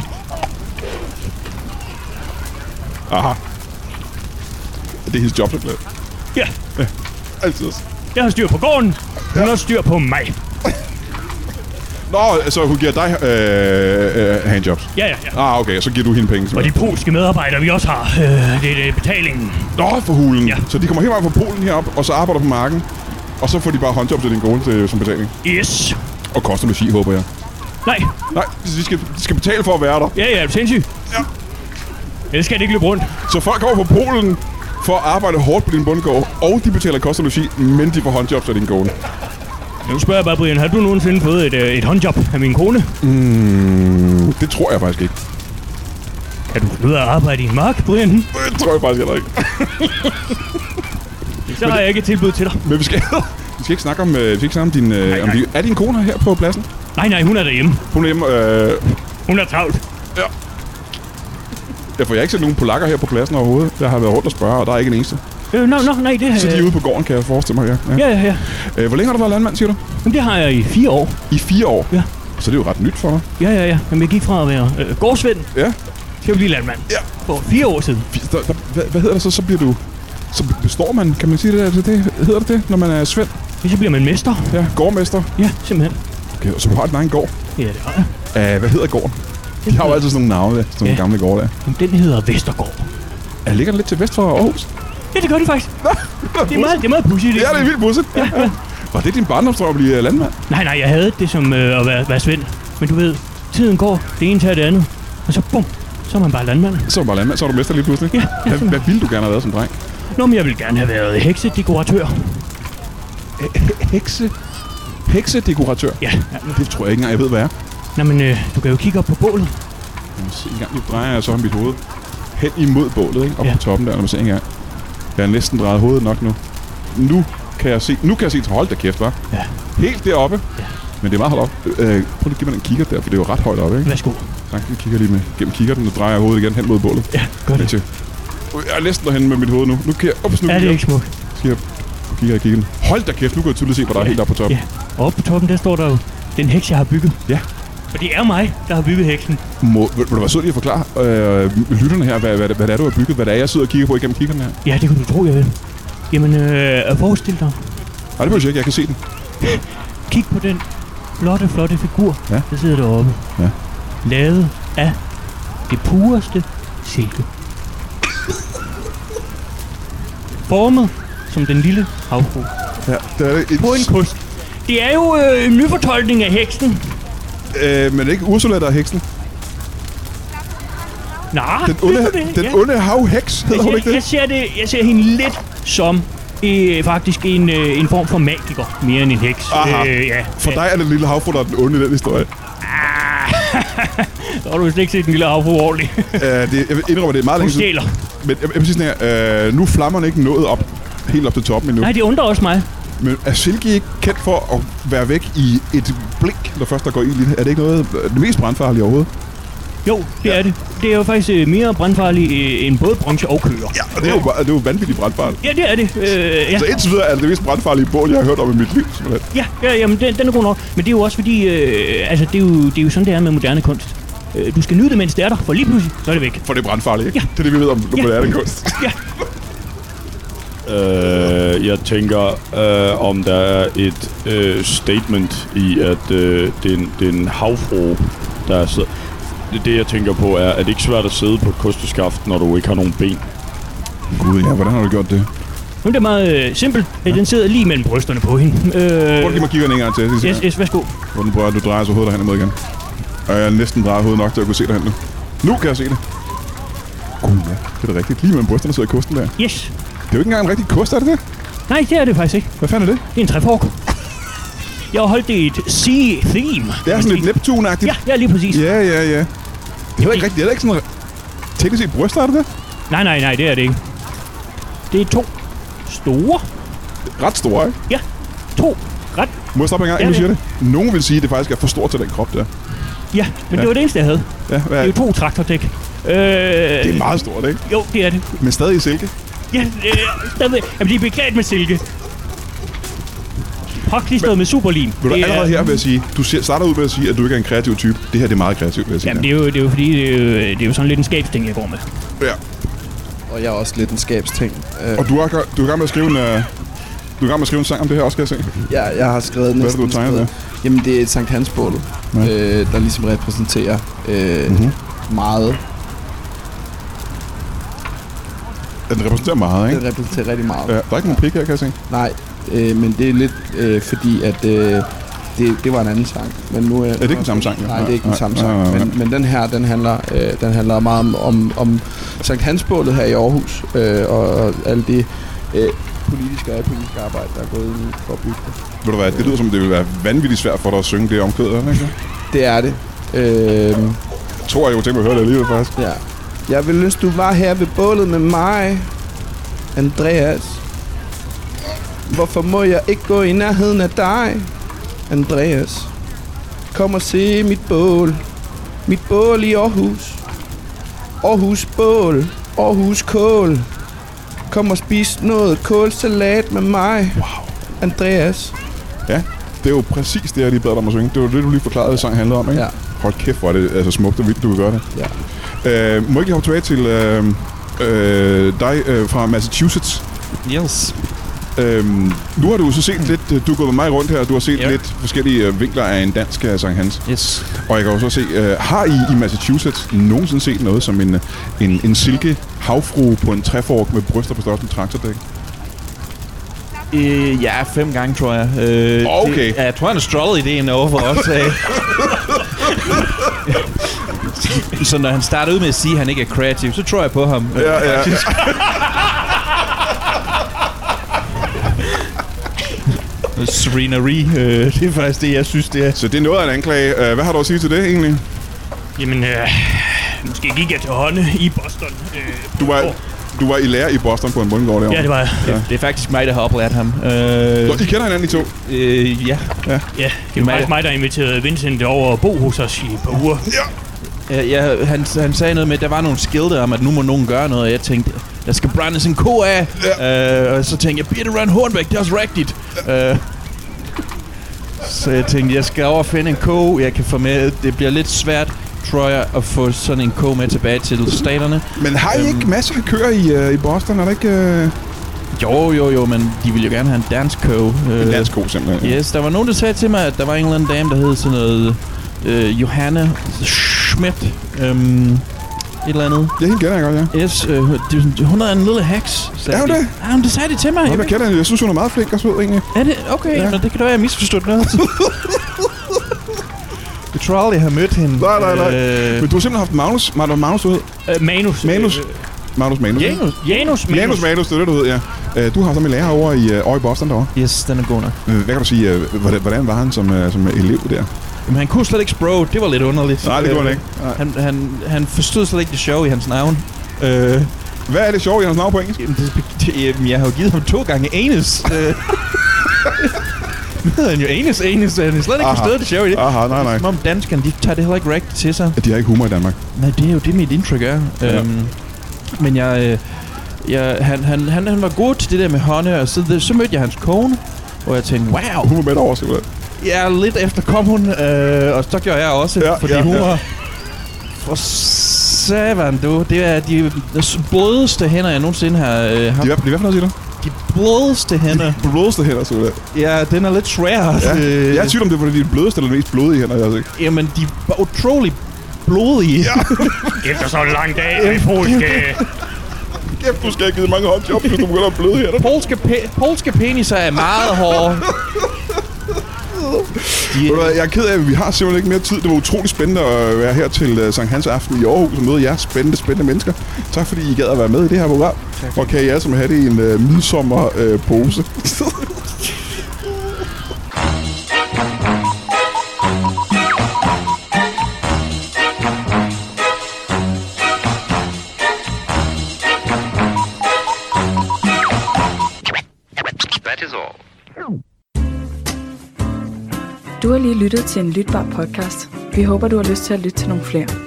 Aha. Det er hendes jobserklæring. Ja. Ja. Altid. Jeg har styr på gården. Hun har styr på mig. Nå, så hun giver dig øh, øh, handjobs? Ja, ja, ja. Ah, okay. Så giver du hende penge. Og de polske medarbejdere, vi også har, øh, det, det er betalingen. Nå, for hulen. Ja. Så de kommer helt meget fra Polen herop, og så arbejder på marken. Og så får de bare håndjob til din kone til, som betaling. Yes. Og koster logi, håber jeg. Nej. Nej, de skal, de skal betale for at være der. Ja, ja, er du sindssyg? Ja. Ellers skal det ikke løbe rundt. Så folk kommer fra Polen for at arbejde hårdt på din bundgård, og de betaler kost og logi, men de får håndjob til din kone. Nu spørger jeg bare, Brian, har du nogensinde fået et, et håndjob af min kone? Mm, det tror jeg faktisk ikke. Kan du finde ud af at arbejde i en mark, Brian? Det tror jeg faktisk heller ikke. Så har jeg ikke et tilbud til dig. Men vi skal, vi skal ikke snakke om, øh, vi skal ikke snakke om din... Øh, nej, om nej. din er din kone her på pladsen? Nej, nej, hun er derhjemme. Hun er hjemme... Øh, Hun er travlt. ja. Ja, for jeg har ikke set nogen polakker her på pladsen overhovedet. Jeg har været rundt og spørge, og der er ikke en eneste. Øh, nå, nå, nej, det har Så de er ude på gården, kan jeg forestille mig, ja. Ja, ja, ja. Øh, hvor længe har du været landmand, siger du? Men det har jeg i fire år. I fire år? Ja. Så det er jo ret nyt for dig. Ja, ja, ja. Jamen, jeg gik fra at være øh, gårdsvend Ja. til at blive landmand. Ja. For fire år siden. Der, der, hvad, hvad hedder det så? Så bliver du... Så består man, kan man sige det der? Det, hedder det det, når man er svend? Så bliver man mester. Ja, gårdmester. Ja, simpelthen. Okay, så du har din egen gård. Ja, det har jeg. Uh, hvad hedder gården? De har jo altid sådan nogle navne, der. Sådan nogle Ja. gamle gårde der. Jamen, den hedder Vestergård. Er ligger den lidt til vest for Aarhus? Ja, det gør det faktisk. Det er meget, det er meget pudsigt. Ja, det er vildt busset. Ja, ja. Var det din barndomsdrøm at blive landmand? Nej, nej, jeg havde det som øh, at være, være svend. Men du ved, tiden går, det ene tager det andet. Og så bum, så er man bare landmand. Så var bare landmand, så var du mester lige pludselig. Ja, ja. Hvad, hvad ville du gerne have været som dreng? Nå, men jeg ville gerne have været heksedekoratør. Hekse? Heksedekoratør? Ja. Det tror jeg ikke engang, jeg ved, hvad er. Nå, men øh, du kan jo kigge op på bålet. Lad mig se en gang. Nu drejer jeg så mit hoved hen imod bålet, ikke? Op Ja. på toppen der. Lad mig se en gang. Jeg har næsten drejet hovedet nok nu. Nu kan jeg se... Nu kan jeg se... Hold da kæft, hva'? Ja. Helt deroppe. Ja. Men det er meget højt op. Øh, prøv lige at give mig den kikkert der, for det er jo ret højt oppe, ikke? Værsgo. Tak, jeg kigger lige med gennem kikkerten, og drejer jeg hovedet igen hen mod bålet. Ja, gør det. Til. Jeg er næsten derhen med mit hoved nu. Nu kan jeg... Ups, nu Er kan det jeg... ikke smukt? Skal jeg kigger i kikkerten. Hold da kæft, nu kan jeg tydeligt se, hvor der er helt oppe på toppen. Ja. Og oppe på toppen, der står der jo den heks, jeg har bygget. Ja. Og det er mig, der har bygget heksen. Må, vil, vil du være sød lige at forklare øh, lytterne her, hvad, hvad, hvad det er, du har bygget? Hvad det er, jeg sidder og kigger på igennem kikkerten her? Ja, det kan du tro, jeg vil. Jamen, øh, forestil dig. Nej, det behøver jeg ikke. Jeg kan se den. Kig på den flotte, flotte figur, Ja. der sidder deroppe. Ja. Lavet af det pureste silke. Formet som den lille havfrue. Ja, det er det. På en kost. Det er jo øh, en nyfortolkning af heksen. Øh, men ikke Ursula, der er heksen. Nej, Den onde, det, den ja. onde havheks, hedder hun jeg, ikke det? jeg, ser det, jeg ser hende lidt som øh, faktisk en, øh, en form for magiker, mere end en heks. Aha. Øh, ja. For ja. dig er det lille havfru, der er den onde i den historie. Ah, Så har du slet ikke set den lille havfru ordentligt. Uh, det, jeg indrømmer, det er meget Hun længe siden. stjæler. Men jeg, jeg vil sige sådan her, uh, nu er flammerne ikke nået op, helt op til toppen endnu. Nej, det undrer også mig. Men er Silke ikke kendt for at være væk i et blink, når først der går ild i det? Er det ikke noget det mest brandfarlige overhovedet? Jo, det ja. er det. Det er jo faktisk øh, mere brandfarligt øh, end både bronze og køer. Ja, og det er jo, det er jo vanvittigt brandfarligt. Ja, det er det. Øh, ja. Så indtil videre er det det mest brandfarlige bål, jeg har hørt om i mit liv. Simpelthen. Ja, ja jamen, den, den er god nok. Men det er jo også fordi, øh, altså, det er, jo, det er jo sådan, det er med moderne kunst. Øh, du skal nyde det, mens det er der, for lige pludselig, så er det væk. For det er brandfarligt, ikke? Ja. Det er det, vi ved om Ja. moderne kunst. Ja. Øh, jeg tænker, øh, om der er et øh, statement i, at øh, det, er en, det er en havfru, der sidder. Det, det, jeg tænker på, er, at det ikke svært at sidde på et kosteskaft, når du ikke har nogen ben. Gud, ja, hvordan har du gjort det? Men det er meget øh, simpelt. Ja. Den sidder lige mellem brysterne på hende. Øh, Prøv at give mig kiggeren en gang til. yes, yes, værsgo. Hvor den prøver, du drejer så hovedet derhen mod igen. Og jeg er næsten drejet hovedet nok til at kunne se derhen nu. Nu kan jeg se det. Gud, ja. Det er da rigtigt. Lige mellem brysterne sidder kosten der. Yes. Det er jo ikke engang en rigtig kost, er det det? Nej, det er det faktisk ikke. Hvad fanden er det? Det er en træfork. Jeg har holdt det i et sea-theme. Det er sådan lidt Neptun-agtigt. Ja, ja, lige præcis. Ja, ja, ja. Det er jo ikke rigtigt. Det er ikke sådan... Teknisk set bryster, er det det? Nej, nej, nej, det er det ikke. Det er to store. Ret store, ikke? Ja, to ret. Må jeg stoppe en gang, Ja, inden du ja. siger det? Nogen vil sige, at det faktisk er for stort til den krop der. Ja, men Ja. det var det eneste, jeg havde. Ja, hvad Det er er jo det? to traktordæk. Øh, Det er meget stort, ikke? Jo, det er det. Men stadig i silke. Ja, øh, stadig. Jamen, de er beklædt med silke. Påklistret med superlim. Vil du Det er- allerede her vil jeg sige, du siger- starter ud med at sige, at du ikke er en kreativ type. Det her det er meget kreativt, vil jeg sige. Jamen, det er, jo, det er jo fordi, det er jo, det er jo sådan lidt en skabsting, jeg går med. Ja. Og jeg er også lidt en skabsting. Øh, Og du er, du er i gang med at skrive en... Uh, du er i gang med at skrive en sang om det her også, skal jeg se. jeg, jeg har skrevet Hvad er det, næsten... du har tegnet skrevet- Jamen, det er et Sankt Hans-bål, Ja. øh, der ligesom repræsenterer øh, Mhm. meget. Den repræsenterer meget, ikke? Det repræsenterer rigtig meget. Ja, der er ikke nogen pik her, kan jeg se. Nej, øh, men det er lidt øh, fordi, at øh, det, det var en anden sang. Men nu er, det ikke den samme sang, ja? Nej, det er ikke den Nej, samme nej, sang. nej, nej. Men, men den her, den handler, øh, den handler meget om, om, om Sankt Hans-bålet her i Aarhus. Øh, og, og alle de øh, politiske og apolitiske arbejde, der er gået ud for at bygge det. Ved du hvad, det lyder som, det vil være vanvittigt svært for dig at synge det omkvædet, er det ikke? Det er det. Øh, Jeg tror, jeg kunne tænke mig at høre det alligevel, faktisk. ja. Jeg vil ønske, du var her ved bålet med mig, Andreas. Hvorfor må jeg ikke gå i nærheden af dig, Andreas? Kom og se mit bål. Mit bål i Aarhus. Aarhus bål. Aarhus kål. Kom og spis noget kålsalat med mig, Wow. Andreas. Ja, det er jo præcis det, jeg lige bad dig om at synge. Det var det, du lige forklarede, hvad sang handlede om, ikke? Ja. Hold kæft, hvor er det altså smukt og vildt, du kan gøre det. Ja. Øh, må jeg ikke hoppe tilbage til øh, øh, dig øh, fra Massachusetts? Yes. Øhm, nu har du så set lidt, øh, du er gået med mig rundt her, du har set Ja. lidt forskellige øh, vinkler af en dansk uh, Sankt Hans. Yes. Og jeg kan jo så se, øh, har I i Massachusetts nogensinde set noget som en, en, en silke havfrue på en træfork med bryster på størrelse med traktordæk? Øh, ja, fem gange, tror jeg. Øh, Okay. Det, ja, jeg tror, han har strollet ideen over for os. øh. Så når han starter ud med at sige, at han ikke er kreativ, så tror jeg på ham. øh, Ja, ja. faktisk. Serena Ree, øh, det er faktisk det, jeg synes, det er. Så det er noget af en anklage. Øh, hvad har du at sige til det egentlig? Jamen, øh, måske gik jeg til hånden i Boston. Øh, Du var, du var i lære i Boston på en bundgård derovre. Ja, det var jeg. Det, det er faktisk mig, der har oplært ham. Øh, Nå, I kender hinanden, I to? øh, ja. Ja, det var mig, faktisk mig, der inviterede Vincent over at bo hos os i et par uger. Ja, ja, han, han sagde noget med, at der var nogle skilte om, at nu må nogen gøre noget, og jeg tænkte, der skal brændes en ko af. Ja. Øh, og så tænkte jeg, Birte Røn Hornbæk, det er også rigtigt. Ja. Øh, så jeg tænkte, jeg skal over og finde en ko, jeg kan få med. Det bliver lidt svært, tror jeg, at få sådan en ko med tilbage til staterne. Men har I ikke masser af køer i, uh, i Boston? Er der ikke uh, Jo, jo, jo, men de ville jo gerne have en dansk ko. Øh, en dansk ko simpelthen? Yes, der var nogen, der sagde til mig, at der var en eller anden dame, der hed sådan noget øh, Johanne Schmidt. Øhm, et eller andet. Ja, hende kender jeg godt, ja. Yes, øh, det er sådan, hun er en lille heks. sagde Er hun de. det? Ja, men det sagde de til mig. Nå, Jeg, jeg kender hende. Jeg synes, hun er meget flink og sød, egentlig. er det? Okay, Ja. ja. Men det kan da være, jeg misforstået noget. Jeg tror aldrig, jeg har mødt hende. Nej, nej, nej. Øh, Men du har simpelthen haft Magnus. Magnus, Magnus, du hed? Øh, Manus. Manus. Øh, Magnus Manus. ikke? Janus. Janus. Manus. Janus Manus, det er det, du ved, ja. Øh, Du har som en lærer over i, øh, over i Boston derovre. Yes, den er god nok. Øh, Hvad kan du sige, øh, hvordan, hvordan var han som, øh, som elev der? Jamen, han kunne slet ikke Spro. Det var lidt underligt. Nej, det kunne han ikke. Nej. Han, han, han forstod slet ikke det sjove i hans navn. Øh, Hvad er det sjove i hans navn på engelsk? jamen, det, det, jamen, jeg har jo givet ham to gange anus. Øh, nu hedder han jo anus, anus. Han har slet ikke Aha. forstået det sjove i det. Aha, nej, nej. Som om danskerne, de tager det heller ikke rigtigt til sig. De har ikke humor i Danmark. Nej, det er jo det, mit indtryk er. Ja. Øhm, men jeg, øh, jeg, han, han, han, han var god til det der med hånde, og så, det, så mødte jeg hans kone, hvor jeg tænkte, wow. Hun var med over, simpelthen. Ja, lidt efter kom hun, øh, og så gjorde jeg også, Ja, fordi ja, hun ja. var... For savan, du. Det er de blødeste hænder, jeg nogensinde har øh, De haft. er hvad for noget, siger du? De blødeste hænder. De blødeste hænder, simpelthen. Ja, den er lidt svær. Ja. Øh, Jeg er tvivl om det er, fordi de er blødeste eller de mest blodige hænder, jeg har set. Jamen, de er utrolig blodige. Ja. Efter så en lang dag i polske... Kæft, du skal have givet mange håndjob, hvis du begynder at bløde hænder. Polske, pe- polske peniser er meget hårde. De, Ved du hvad, jeg er ked af, at vi har simpelthen ikke mere tid. Det var utrolig spændende at være her til uh, Sankt Hans aften i Aarhus og møde jer spændende, spændende mennesker. Tak fordi I gad at være med i det her program. Tak. Og kan I alle sammen have det i en uh, midsommer uh, pose. That is all. Du har lige lyttet til en lytbar podcast. Vi håber, du har lyst til at lytte til nogle flere.